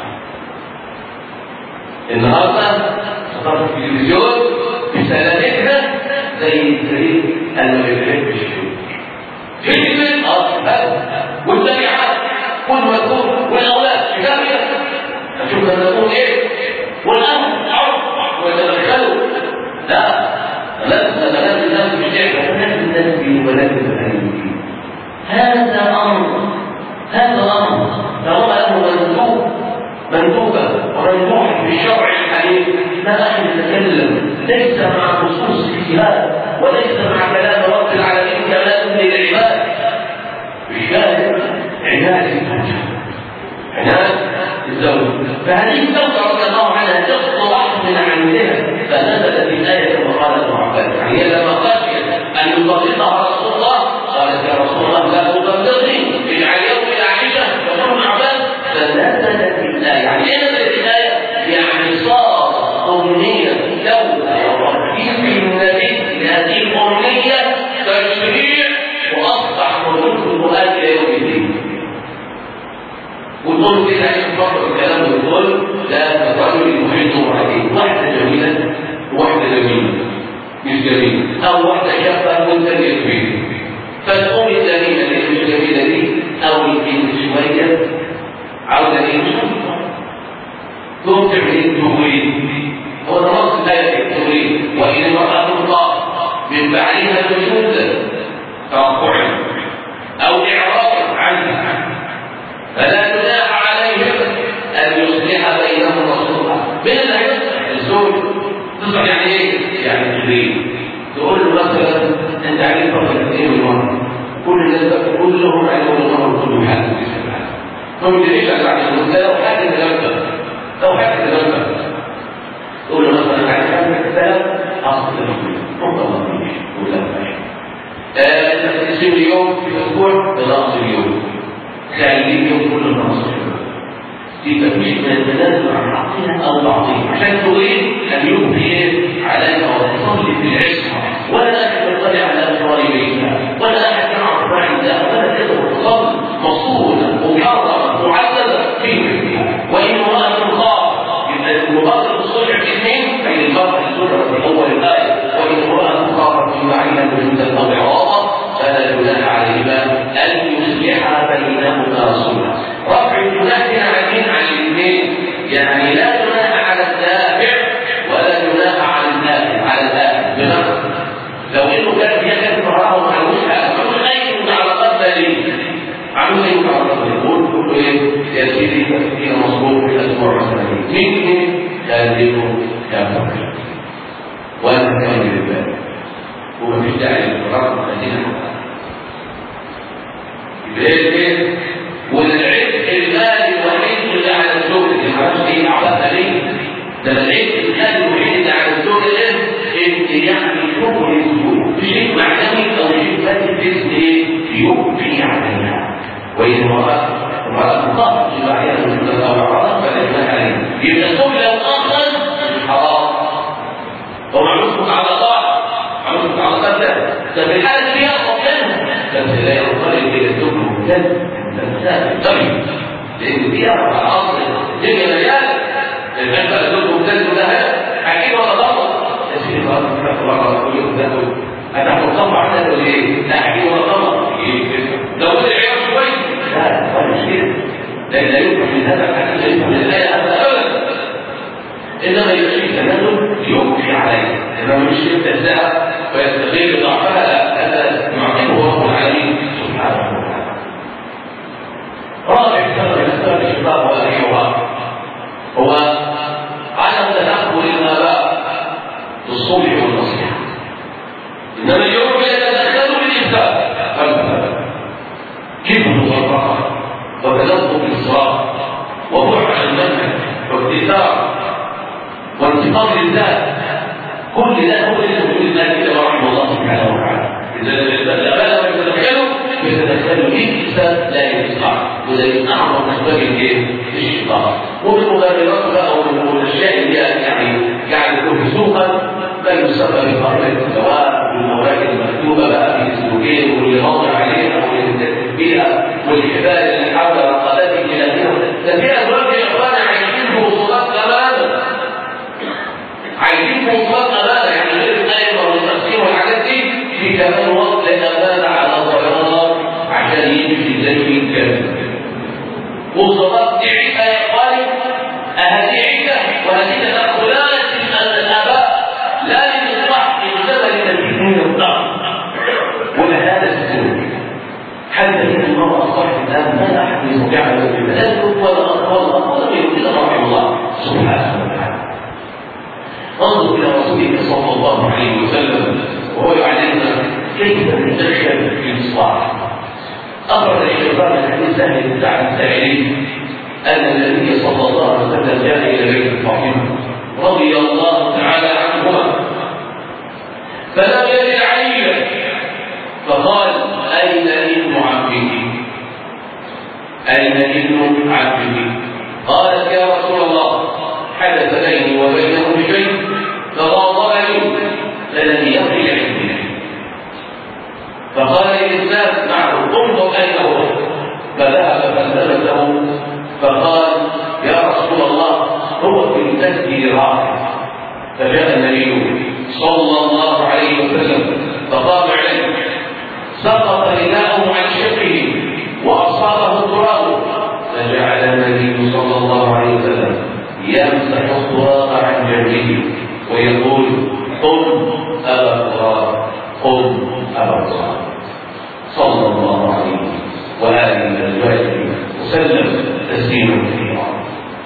النهارده صدر التلفزيون بسلامتها زي الفريق اللي ما بيحبش فيلم اه والتبعات والمذكور والاولاد شبابيه اشوف انا نقول ايه والامر عرف ويتدخلوا لا لازم لازم الناس مش تعرف لازم الناس ولازم الناس هذا امر هذا الامر طالما انه مندوب مندوبه ومندوبه في الشرع الحديث لا احد يتكلم ليس مع نصوص اجتهاد وليس مع كلام رب العالمين كلام للعباد الشاهد عناد الزوجه عناد الزوج. فهذه الزوجه رضي الله عنها تصلح من عندها فنزلت الايه كما قالت معبد يعني لما خشيت ان يطلقها رسول الله قالت يا رسول الله لا تطلقني اجعل يومي عائشه وكن عباد فنزلت الايه يعني ايه نزلت الايه؟ يعني صار امنيه دوله ورحيم النبي لهذه الامنيه تشريع واصبح موجود مؤدي يوم الدين. وتقول كده عشان تفكر الكلام وتقول لا الرجل يحيطه عليه واحده جميله وواحده جميله مش جميله او واحده شابه والثانيه كبيره فتقوم الجميله اللي مش جميله دي او البنت شويه عاوزه ايه تقوم تعمل التمويل هو ده نص الايه التمويل وان امراه تطاع من بعدها نشوزا توقعا او اعراضا عنها فلا جناح عليهم ان يصلح بينهم صلحا. من اللي هيصلح الزوج تصلح يعني ايه؟ يعني تغيير تقول له مثلا انت عليك فرق ايه من مره كل الناس كلهم عليهم المره كل حاجه ما بتدريش على المساله لو حاجه تجربه لو حاجه تجربه تقول له مثلا عايز تعمل الكلام اصل المسؤوليه نقطه الله ماشي ولا ماشي انت بتسيب اليوم في الاسبوع بنقص اليوم خليل يوم كل النصر في تفكير من التنازل عن حقها او بعضها عشان تريد ان يبقي عليها وتصلي في العصمه ولا احد يطلع على اسرار بيتها ولا احد يعرف ما عندها ولا تقدر تصلي مصونه محرمه معززه في بيتها وان امراه خاف مبادره الصلح في اثنين بين المراه الصلح في اول الايه وان امراه خافت في معها وجودا او اعراضا فلا جناح عليهما ان يصلحا بينهما صلحا. رفع الجناح عن مين؟ عن الاثنين يعني لا جناح على الدافع ولا جناح على النافع على الآخر بمعنى لو انه كان يكن فراه معلوش معلوش اي متعلقات باليه معلوش اي متعلقات باليه يقول له ايه يا سيدي تفكير مصروف في الاسبوع مثلا مين مين خالده كافر وانا كان بالبال وما فيش مش داعي للقرار خلينا ليه؟ والعبء المالي الوحيد اللي على الزوج اللي معرفش ايه اعباء ليه؟ ده العبء المالي الوحيد اللي على الزوج ده ان يعني شغل الزوج شيء معنوي او شيء مادي باسم ايه؟ يبكي عليها. وإن امرأة امرأة مخاطبة بعدها من أو عرض فلا عليه. يبقى الزوج لو أخذ حرام ومعروف على طاعة معروف على قدر ده في الحالة فيها قبلها بس لا ينطلق إلى الزوج ممتد تمثال طيب لأن فيها على أصل الدنيا مليانة لأن بقى الزوج ممتد لها حكيم ولا ضمن تسير الله سبحانه وتعالى كل يوم تاكل أتاكل الطمع على ولا إيه؟ لا حكيم ولا ضمن لو بدأ العيار شوي لا ولا مش كده لأن لا يمكن من هذا الحديث لا يمكن من الآية أبدا إنما يمشي التنازل يبكي عليه إنما مش يبتزها ويستغل ضعفها لا هذا يعقبه رب العالمين سبحانه وتعالى. رابع سبب من أسباب الشقاق والحوار هو عدم تدخل الآباء في الصلح والنصيحة. إنما اليوم يتدخلوا بالإفساد كيف المفرقة وتلطف الصراط وبعد عن المنهج واكتثار وانتقام للذات كل ده هو اللي يقول الناس كده ورحمه الله سبحانه وتعالى. اذا الاباء لما يتدخلوا يتدخلوا بالإفساد لا الإصلاح وده من اعظم اسباب الايه؟ الشقاق. وبالمغامرات بقى والاشياء اللي يعني يعني تكون سوقا بل يسمى بقرب السواء والمواقف المكتوبه بقى في الزوجين واللي مضى عليها والتكبيره والحبال اللي حول رقبته الى اخره. ده في ازواج يا اخوانا عايشين بوصولات امانه عايزين بوصولات امانه يعني غير الايه والتفسير والحاجات دي في كمان وقت امانه على ضرورات عشان يمشي زي الكلب. وصولات دي عيسى يا اخواني اهدي عيسى وهذه تدخلات الاباء لا للإصلاح إنما لتنفيذ الضعف ولهذا السبب حتى إن المرأة صاحب الآن ما أحد يستطيع أن يكون لا يكون ولا أطفال ولا غيره إلا رحمه الله سبحانه وتعالى. انظر إلى رسولك صلى الله عليه وسلم وهو يعلمنا كيف ندخل في الإصلاح. أخرج الشيطان الحديث سهل بن سعد الساعدي أن النبي صلى الله عليه وسلم جاء إلى بيت فاطمة رضي الله تعالى عنهما فلم يجد عليا فقال أين ابن عمك؟ أين ابن عمك؟ قالت يا رسول الله حدث بيني وبينه شيء فغاضبني فلم يرجع عندي. فقال الإنسان معه انظر أين هو فذهب فالتمسه فقال يا رسول الله هو في المسجد راكع. فجاء النبي صلى الله عليه وسلم فقام عليه سقط رداءه عن شقه واصابه التراب فجعل النبي صلى الله عليه وسلم يمسح التراب عن جنبه ويقول قم ابا التراب قم ابا التراب صلى الله عليه واله ازواجه وسلم تسليما كثيرا.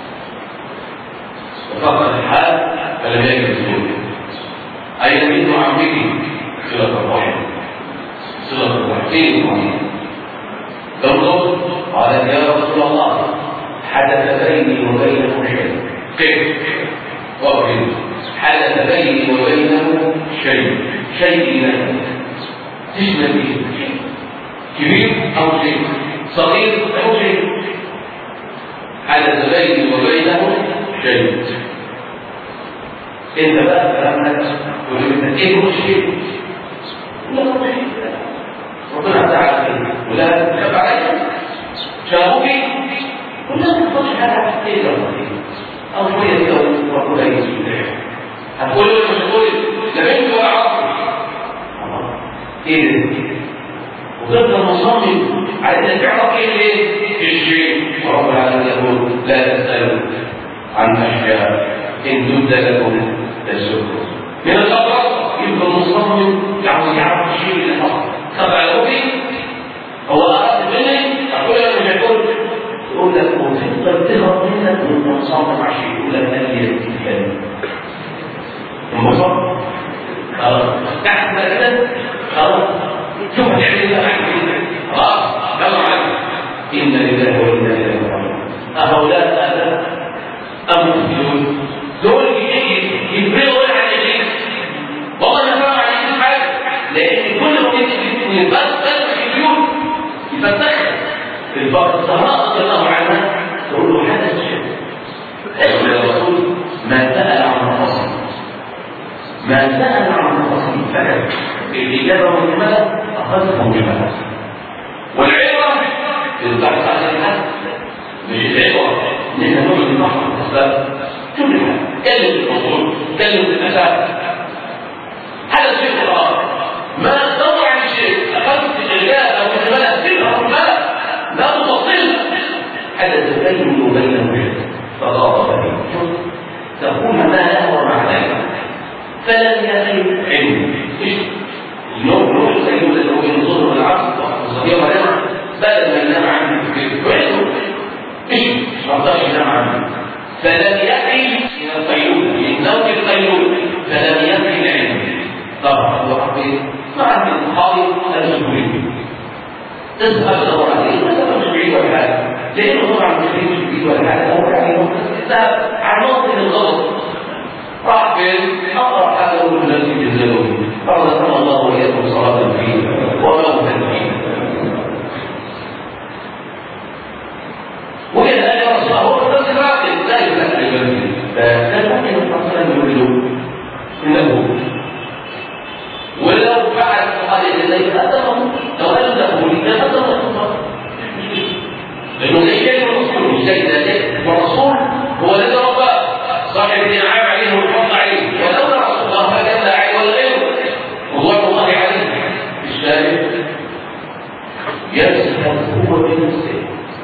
فقط الحال فلم يجد سلوكه. أين ابن عمك؟ صلة الرحم صلة الرحم فين عمك؟ انظر قال يا رسول الله حدث بيني وبينه شيء. كيف؟ وأخذ حدث بيني وبينه شيء شيء له تشمل فيه كبير أو شيء صغير أو شيء حدث بيني وبينه شيء. انت بقى كلامك تقول انت ايه هو الشيء؟ لا هو شيء ربنا تعالى ولا تخاف عليا شافوكي ولا تخافش حاجه كتير او شويه كده وقول اي شيء هتقول له مش هتقول لا بنت ولا عصر ايه ده؟ وتفضل مصمم عايز تعرف ايه ايه الشيء ورب العالمين يقول لا تسالوا عن اشياء ان تبد لكم تسؤكم من الخطر يبقى مصمم يعني يعرف الشيء اللي حصل خبع الوفي هو اراد مني اقول له مش هيقول يقول لك وتقدر تهرب منك وانت مصمم على شيء يقول لك انا اللي الكلام المصمم اه تحت كده إن لله وإنا إليه راجعون. أهؤلاء هذا أم مسلمون دول يفرقوا عن الإبليس. والله ما فرق عن الإبليس حاجة، لأن كل ما يتبصر في البيوت يفتخر البقرة الزهراء رضي الله عنها تقول له حدث شيء. يقول الرسول ما سأل عن الفصل ما سأل عن الفصل فكت الإجابة والجملة أخذته جملة. والعبرة في البحث عن الحد مش العبرة إن احنا نقعد نبحث عن الأسباب كلها. كلمة الموضوع كلمة الأسباب هذا الشيء الآخر ما تدور عن الشيء أخذت الإجابة والجملة سيبها والجملة لا تفصلها حتى تبين بينه تضاطف به. شوف تقول ما له ومع ذلك فلم يغيب علم اليوم نوع سيد الذي ينظر من العصر وصديق مريم بدل ما ينام عنه وعنده مش مرضاش ينام عنه فلم يغيب من القيلول من نوم القيلول فلم يغيب العلم. طبعا هو حقيقي ما عندي الصحابي المسؤولين تذهب تدور عليه ما مش بعيد ولا حاجه لانه طبعا مش بعيد ولا حاجه هو يعني ذهب عن موطن الغلط راح فين؟ أقرأ حاجة أقول الذي جزاله فرزقنا الله وإياكم صلاة فيه وموتا فيه. وإذا أن يرى الله هو نفس الراقب لا يفتح لبنه فكان ممكن الحصان يقول إنه ولو فعل هذه الذي أدمه لو أنه لكان أدمه لأنه ليس الرسول مش زي ذلك والرسول هو الذي رباه صاحب الإنعام عليه والفضل عليه ولولا رسول الله ما كان داعي ولا غيره رضوان الله عليه. الشاهد يذهب هو بنفسه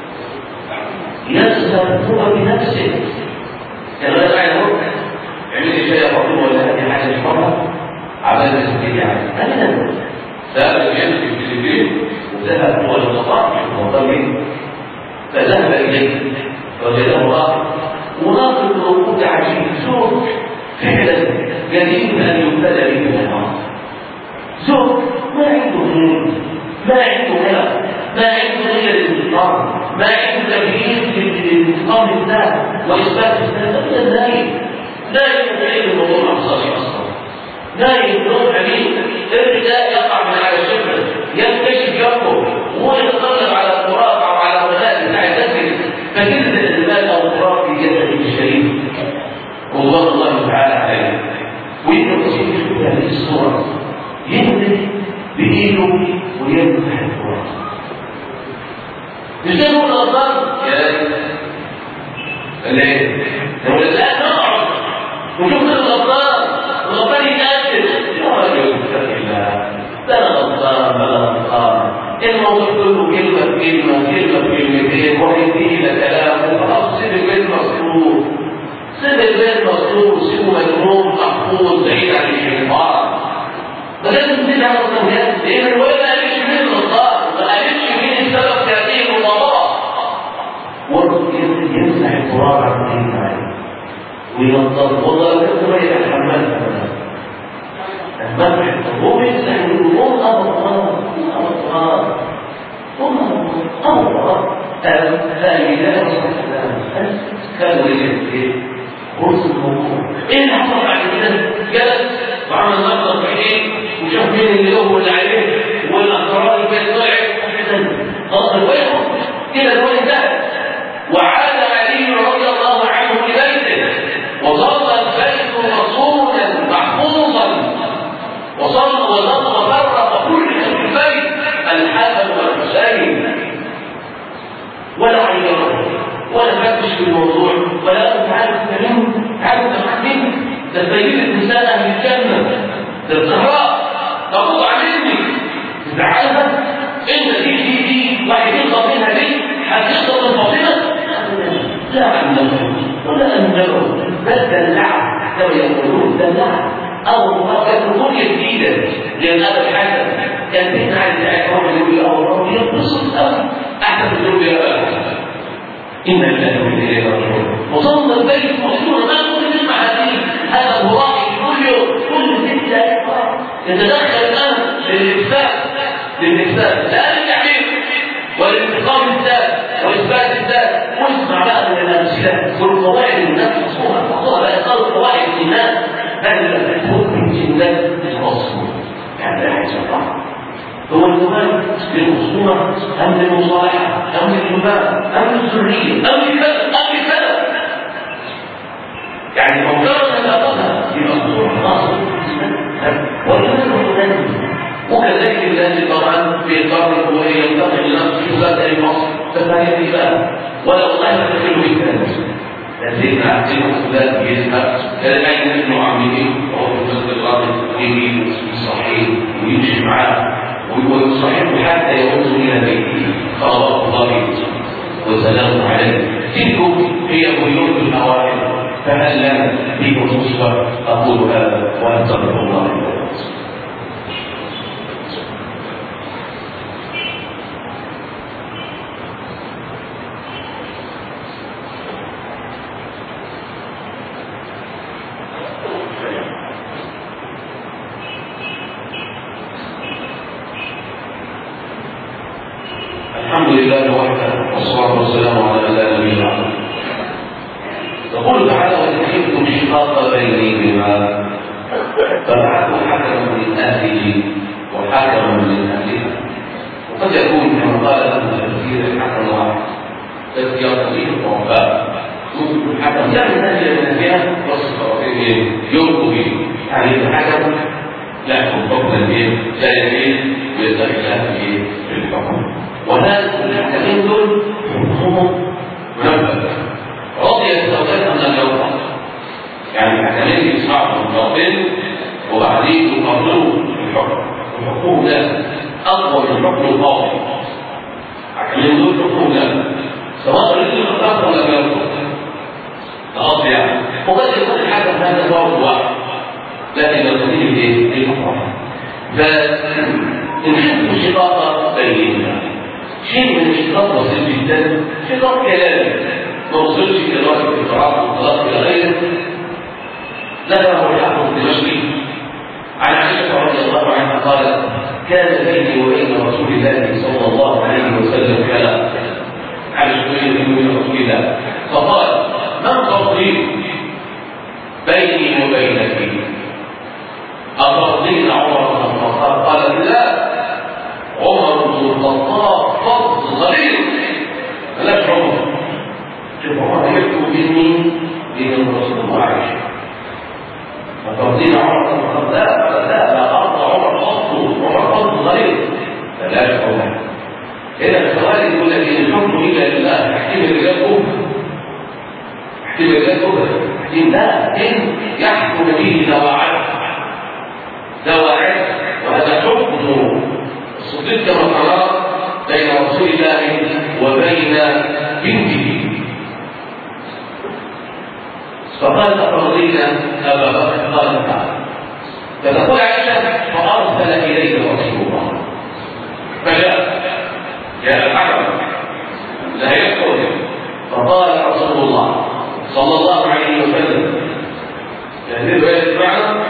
يذهب هو بنفسه كان لا يفعل هو عمل شيء فاطمه ولا هذه حاجه مره عمل تسجيل يعني ابدا ذهب يمسك في البيت وذهب هو للقطاع وطبيب فذهب اليه وجده راقب مناطق الوقود عجيب زوج فعلا جديد ان يبتلى به من النار. زوج ما عنده غير ما عنده غير ما عنده غير الانتقام ما عنده تغيير في الانتقام الذات واثبات الذات ابدا نايم نايم غير الموضوع الصحيح اصلا نايم نوم عميق الرداء يقع من على الشفه ينكشف جنبه وهو يتطلب على التراب او على الغلاء بتاع الجسد فكلمه الانسان او التراب في جسده الشريف والله الله تعالى عليه ويبقى يشوف هذه الصوره ينزل بايده ويمسح التراب مش ده هو الغلطان يا ليه؟ لو لا نقعد وشوف الغلطان الغلطان يتاكد يا رجل اتق الله ده غلطان ده غلطان الموضوع كله كلمه كلمه كلمه كلمتين وهيديه الى كلام وخلاص سيب البيت مسطور سيب البيت مسطور سيبه مجنون محفوظ بعيد عن الشيطان ده لازم تزيد على الصوتيات لان الولد ما قالش مين الغلطان ما قالش مين السبب في هذه الموضوع يمسح التراب عن الدين عليه وينظر والله لو كنت ما يتحملها المسح هو يمسح الامور اضرار اضرار اضرار فالبدايه والسلام كانوا يجب غرس الموضوع ايه اللي حصل بعد كده؟ جلس وعمل نقطه في عينيه وشاف مين اللي هو اللي عليه والاضرار اللي كانت طلعت خلاص الويل كده الويل ده وعاد علي رضي الله عنه لبيته وظل البيت مصونا محفوظا وصلى وظل وفرق كل في البيت الحسن والحسين ولا عيره ولا فتش في الموضوع ولا تعرف كلام تعرف تحكيم ده سيدة نساء اهل الجنه ده الزهراء تقطع مني تزعلها انت دي دي دي واحد يخطب منها دي هتخطب من فاطمه لا أنه ولا أنه بل دلع كما يقولون دلع أو يقولون جديدا لأن هذا الحسن كان بين عن الإعراب يقول أو رب ينبسط أو أحسن يقول يا أبا إن الله من إليه راجعون وصلنا البيت مصيرا ما نقول نسمع هذه هذا مراعي كل يوم كل ست دقائق يتدخل الآن للإفساد للإفساد لا للتعبير والانتقام الذات واثبات الذات، واسمع بقى من الامثله والقواعد اللي الناس حصوها حصوها بقى يختاروا قواعد الناس هذا الحكم جدا مصروف يعني لا يستطاع هو المهم للخصومه ام للمصالحه ام للجماعه ام للذريه ام لكذا ام لكذا يعني مجرد ان اخذها يبقى خصومه خاصه والجماعه وكذلك الذي طبعا في اطار القوه ينتقل لنفسه شبهه المصر فهذه بقى ولا والله ما تخلوا بالكلام لذلك عندنا مسؤولات يذهب كان ابن عمه وهو في المسجد الراضي التقليدي الصحيح ويمشي معاه ويصحبه حتى يعود الى بيته صلوات الله وسلامه عليه. تلك هي بيوت الاوائل فهل لنا فيكم نصفه؟ اقول هذا واستغفر الله لي ولكم. الحمد لله وحده والصلاه والسلام على من لا نبي بعده. يقول تعالى وان خفتم شقاق بينهما فبعثوا حكما من اهله وحكما من اهلها. وقد يكون كما قال ابن كثير حكم واحد تذكير صديق الوفاء ممكن الحكم لا من اهل من اهلها والصفين يلقوا به يعني الحكم لا حكم الايه لا يزيد ويستغل في الحكم. وهذا الحكمين دول حكمهم منفذ رضي الزوجات ان لم يوقع يعني الحكمين يسمعوا الباطل وبعدين يقرروا الحكم الحكم ده اقوى من حكم القاضي. الحكمين دول حكمهم ده سواء رجل الخطاب ولا لم يوقع خلاص يعني وقد يكون الحكم هذا فرض واحد لكن يستطيع ايه الحكم. فان خفتم شقاق بينهما شيء من الاشتراط بسيط جدا شقاق كلامي ما وصلش الى درجه الطلاق والطلاق الى غيره. ذكره الحافظ الدمشقي عن عائشه رضي الله عنها قالت كان بيني وبين رسول الله صلى الله عليه وسلم كلام عائشه بيني وبين رسول الله فقال من تفضيل بيني وبينك أترضين عمر بن الخطاب؟ قالت لا عمر بن الخطاب فضل غليظ بلاش عمر. شوف عمر يحكم مني بين رسول الله عائشه فترضين عمر بن الخطاب؟ لا لا لا ارضى عمر فضل عمر فضل غليظ بلاش عمر. هنا السؤال يقول لك ان الحكم الا لله احكم الرجال كفر احكم الرجال كفر احكم لا ان يحكم به دواعي دواعي وهذا حكم الصديق كما قال بين رسول الله وبين بنته. فقال ترضينا ابا بكر؟ قال تعالى فتقول عائشه فارسل اليه رسول الله فجاء جاء الحكم لا يذكر فقال رسول الله صلى الله عليه وسلم هذه الروايه معنا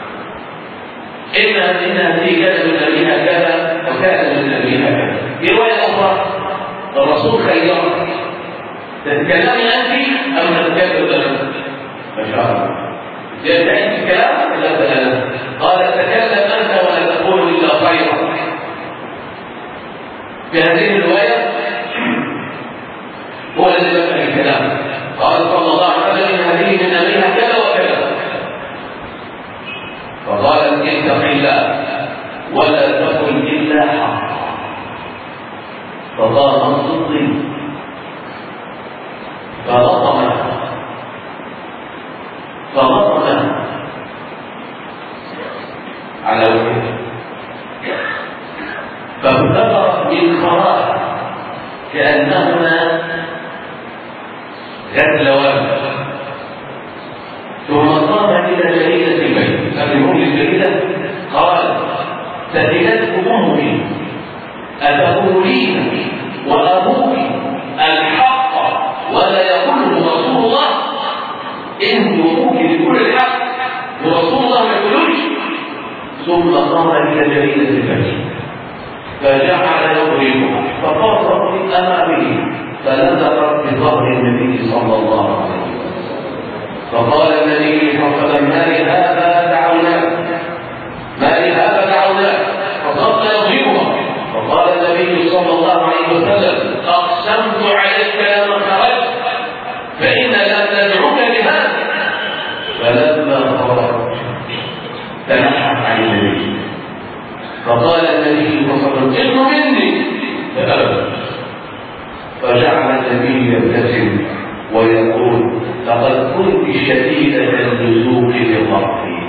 إن إن في كذا من أبيها كذا وكذا من أبيها كذا. في رواية أخرى الرسول خيرك تتكلمي أنت أم تتكلم أنا؟ ما شاء الله. إذا تعيش الكلام لا تلا قال تكلم أنت ولا تقول إلا خيرا. في هذه الرواية هو الذي بدأ الكلام قال صلى الله عليه وسلم إن هذه من أبيها كذا وكذا فقالت اتق الله ولا تقل الا حقا فقال صدقي فلطمها فلطمها على وجهه فابتدرت بالخراج كانهما غزلوان ثم قام الى جريده البيت فبيقول للجريده قال سئلته امي اتقولين وابوك الحق ولا يقوله رسول الله؟ انت وابوك بتقول الحق ورسول الله ما يقولوش. ثم قام الى جريده البيت فجعل يضربها ففرط من امامه فنزلت بظهر النبي صلى الله عليه وسلم. فقال النبي صلى الله عليه وسلم: ما لهذا دعوناك، ما لهذا دعوناك، فصدق يضربها. فقال النبي صلى الله عليه وسلم: اقسمت عليك لما خرجت فإن لم ندعوك لهذا. فلما خرج تنحى عن النبي، فقال النبي صلى الله عليه وسلم: ابن مني، فأبى. فجعل النبي يبتسم ويقول: لقد كنت شديدة اللزوم لضعفي.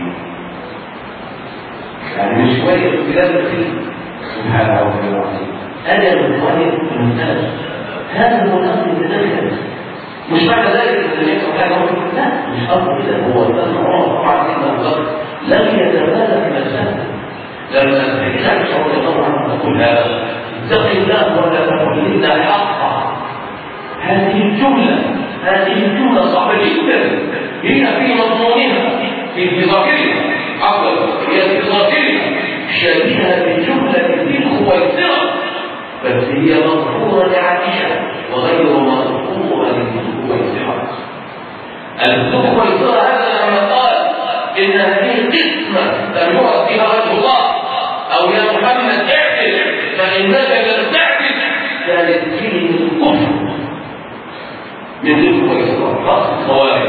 يعني مش كويس بجد سبحانه وتعالى. أنا من طريق الممتاز، هذا المناسب لذلك. مش معنى ذلك ان النبي لا مش قصد كده، هو الانسان عمره طبعا انه لم يتبالى في نفسه. لما الحجاج رضي الله عنه تقول هذا: اتق الله ولا تقل الا حقا. هذه الجمله هذه الجمله صعبه جدا، هي في مضمونها في ظاهرها عفوا هي في ظاهرها شبيهه بجمله تلك والسره، بس هي مذكوره لعائشه وغير مذكوره للذكور والسره. الذكور والسره هذا لما قال ان هذه قسمه لم يعرف فيها وجه الله، او يا محمد اعدل فانك لم تعدل، كانت فيه الكفر من ذكر والسره خاص الخوارج.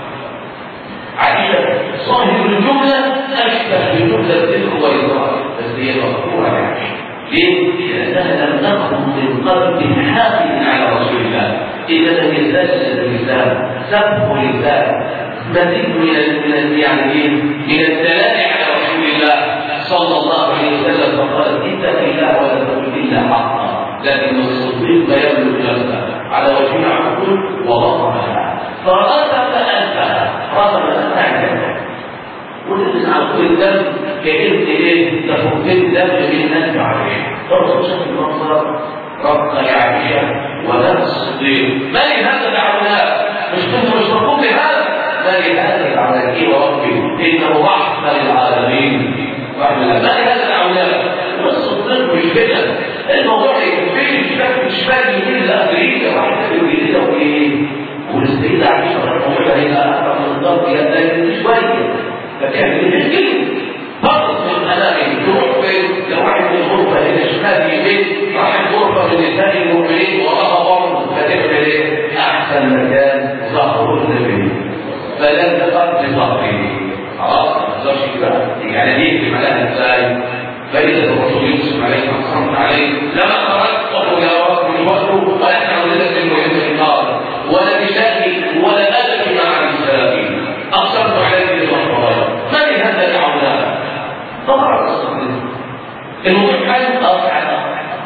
عائشه صاحب الجمله اشبه بجمله ذكر والسره، بس هي مذكوره لعائشه. ليه؟ لأنها لم تكن من قلب حافظ على رسول الله. إذا لم يزداد الإسلام سبق الإسلام مزيد من من يعني من الدلالة على رسول الله صلى الله عليه وسلم. فقال: اتق الله ولا تقل إلا حقا. لكن الصديق لا يملك نفسه على وجه العقول وغضبها، فرتب أنفها، رتب أنفها وتدرس عن كل الدم كأنت ايه تفكين الدم من الناس عليه. فرصة شكل المنظر ربط لعائشة ونفس الصديق: ما لهذا دعوناه؟ مش كنت مش مقوم بهذا؟ ما لهذا دعوناه ايه وربي انه رحمة للعالمين رحمة الله. ما لهذا دعوناه؟ والصديق مش كده، الموضوع يكفيه الشكل مش فاهم يقول لأمريكا واحدة يقول وايه والسيدة عائشة رحمة الله عليها أكثر من الضرب يدين شوية، فكان يمكن فقط من أمامه تروح في لو واحد من غرفة إلى شمال يمين راح غرفة من نساء المؤمنين وراها ضرب، فتعمل إيه؟ أحسن مكان ظهر النبي، فلن تقف بظهره. خلاص ما تقدرش كده يعني دي في معناها إزاي؟ فإذا الرسول يوسف عليه الصلاة عليه لما خرجت قالوا يا رب من وقته ولا تعمل لك المهم النار ولا بشأني ولا أدري مع السلامين، أقسمت عليك بالمحرمات. ما لهذا دعوناه؟ طبعا الموضوع حل أصعب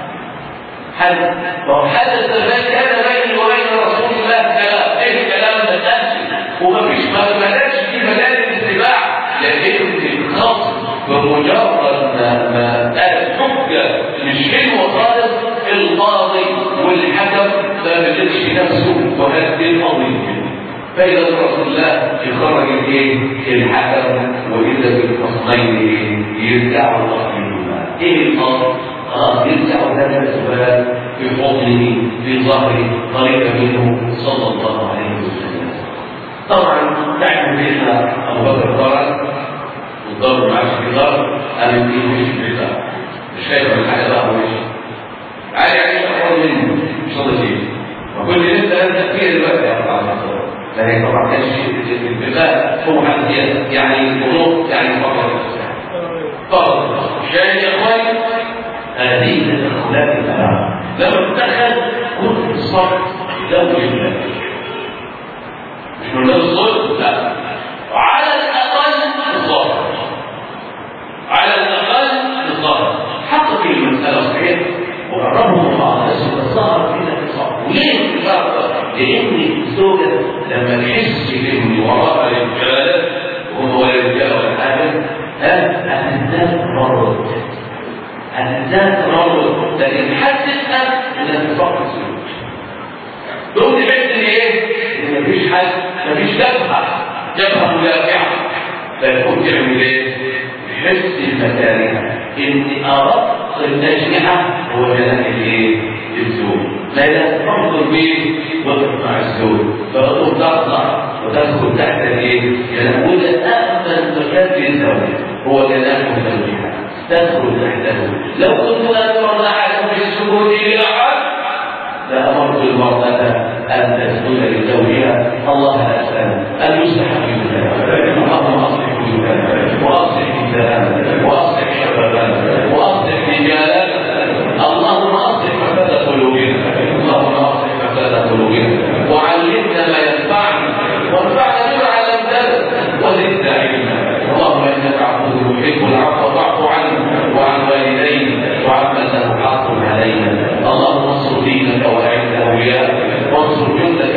حل وحدث ذلك أنا بيني وبين رسول الله كلام. إيه الكلام ده تأسي ومفيش ما بلاش في مجال الاتباع، لكن الخاص بمجرد ما ما قالت حجة مش حلوة خالص القاضي والحكم ما بيجدش نفسه وهدي القضية. فإذا رسول الله يخرج الايه؟ الحكم، وإذا بالخصمين يرجعوا الأصلين. إيه الأصل؟ آه يرجعوا هذا السؤال في حضنه في ظهره طريقة منه صلى الله عليه وسلم. طبعا تعلم بينا أبو بكر ضرب والضرب معش في ضرب أنا فيه مش في ضرب مش شايف من حاجة بقى ومش عادي عايش أقوى منه مش صدق فيه وكل لسه أنت كتير دلوقتي يا أبو بكر. لكن طبعا كان شيء الاتفاق هو حديث يعني القلوب يعني فقط فقط شاهد يا اخواني هذه التدخلات الثلاث لما تدخل كنت في الصف زوج الله مش من الظلم لا على الاقل الظاهر على الاقل الظاهر حقق المساله صحيح وقربهم بعض نفسه الظاهر فينا في الصف. وليه الظاهر؟ لأن الزوجة لما تحس إن وراء الرجال وهو الرجال والحاجة هتزداد مرض هتزداد مرض لكن حسسها إنها تفقد الزوج. دول تحس إن إيه؟ إن مفيش حد مفيش جبهة جبهة مدافعة فيكون تعمل إيه؟ تحس بمكانها إن أرق التجميع هو جنان الإيه؟ الزوج. لا لا تنظر به وتقف مع الزوج فبتقوم تخضع وتدخل تحت الايه؟ كلام وده أأمن مكان للزوجة هو كلام زوجها تدخل تحته. لو كنت أمر أحد في السجود لأحد لأمرت المرأة أن تسجد لزوجها. الله أسأل أن يستحق منها. اللهم أصلح بيوتنا وأصلح نساءنا وأصلح شبابنا وأصلح رجالنا. اللهم أصلح فساد قلوبنا. اللهم أصلح فساد قلوبنا وعلمنا ما ينفعنا وانفعنا بما علمتنا وزدنا علما. اللهم إنك عفو تحب العفو فاعف عنا وعن والدينا وعمن له حق علينا. اللهم انصر دينك وأعز أولياءك وانصر جندك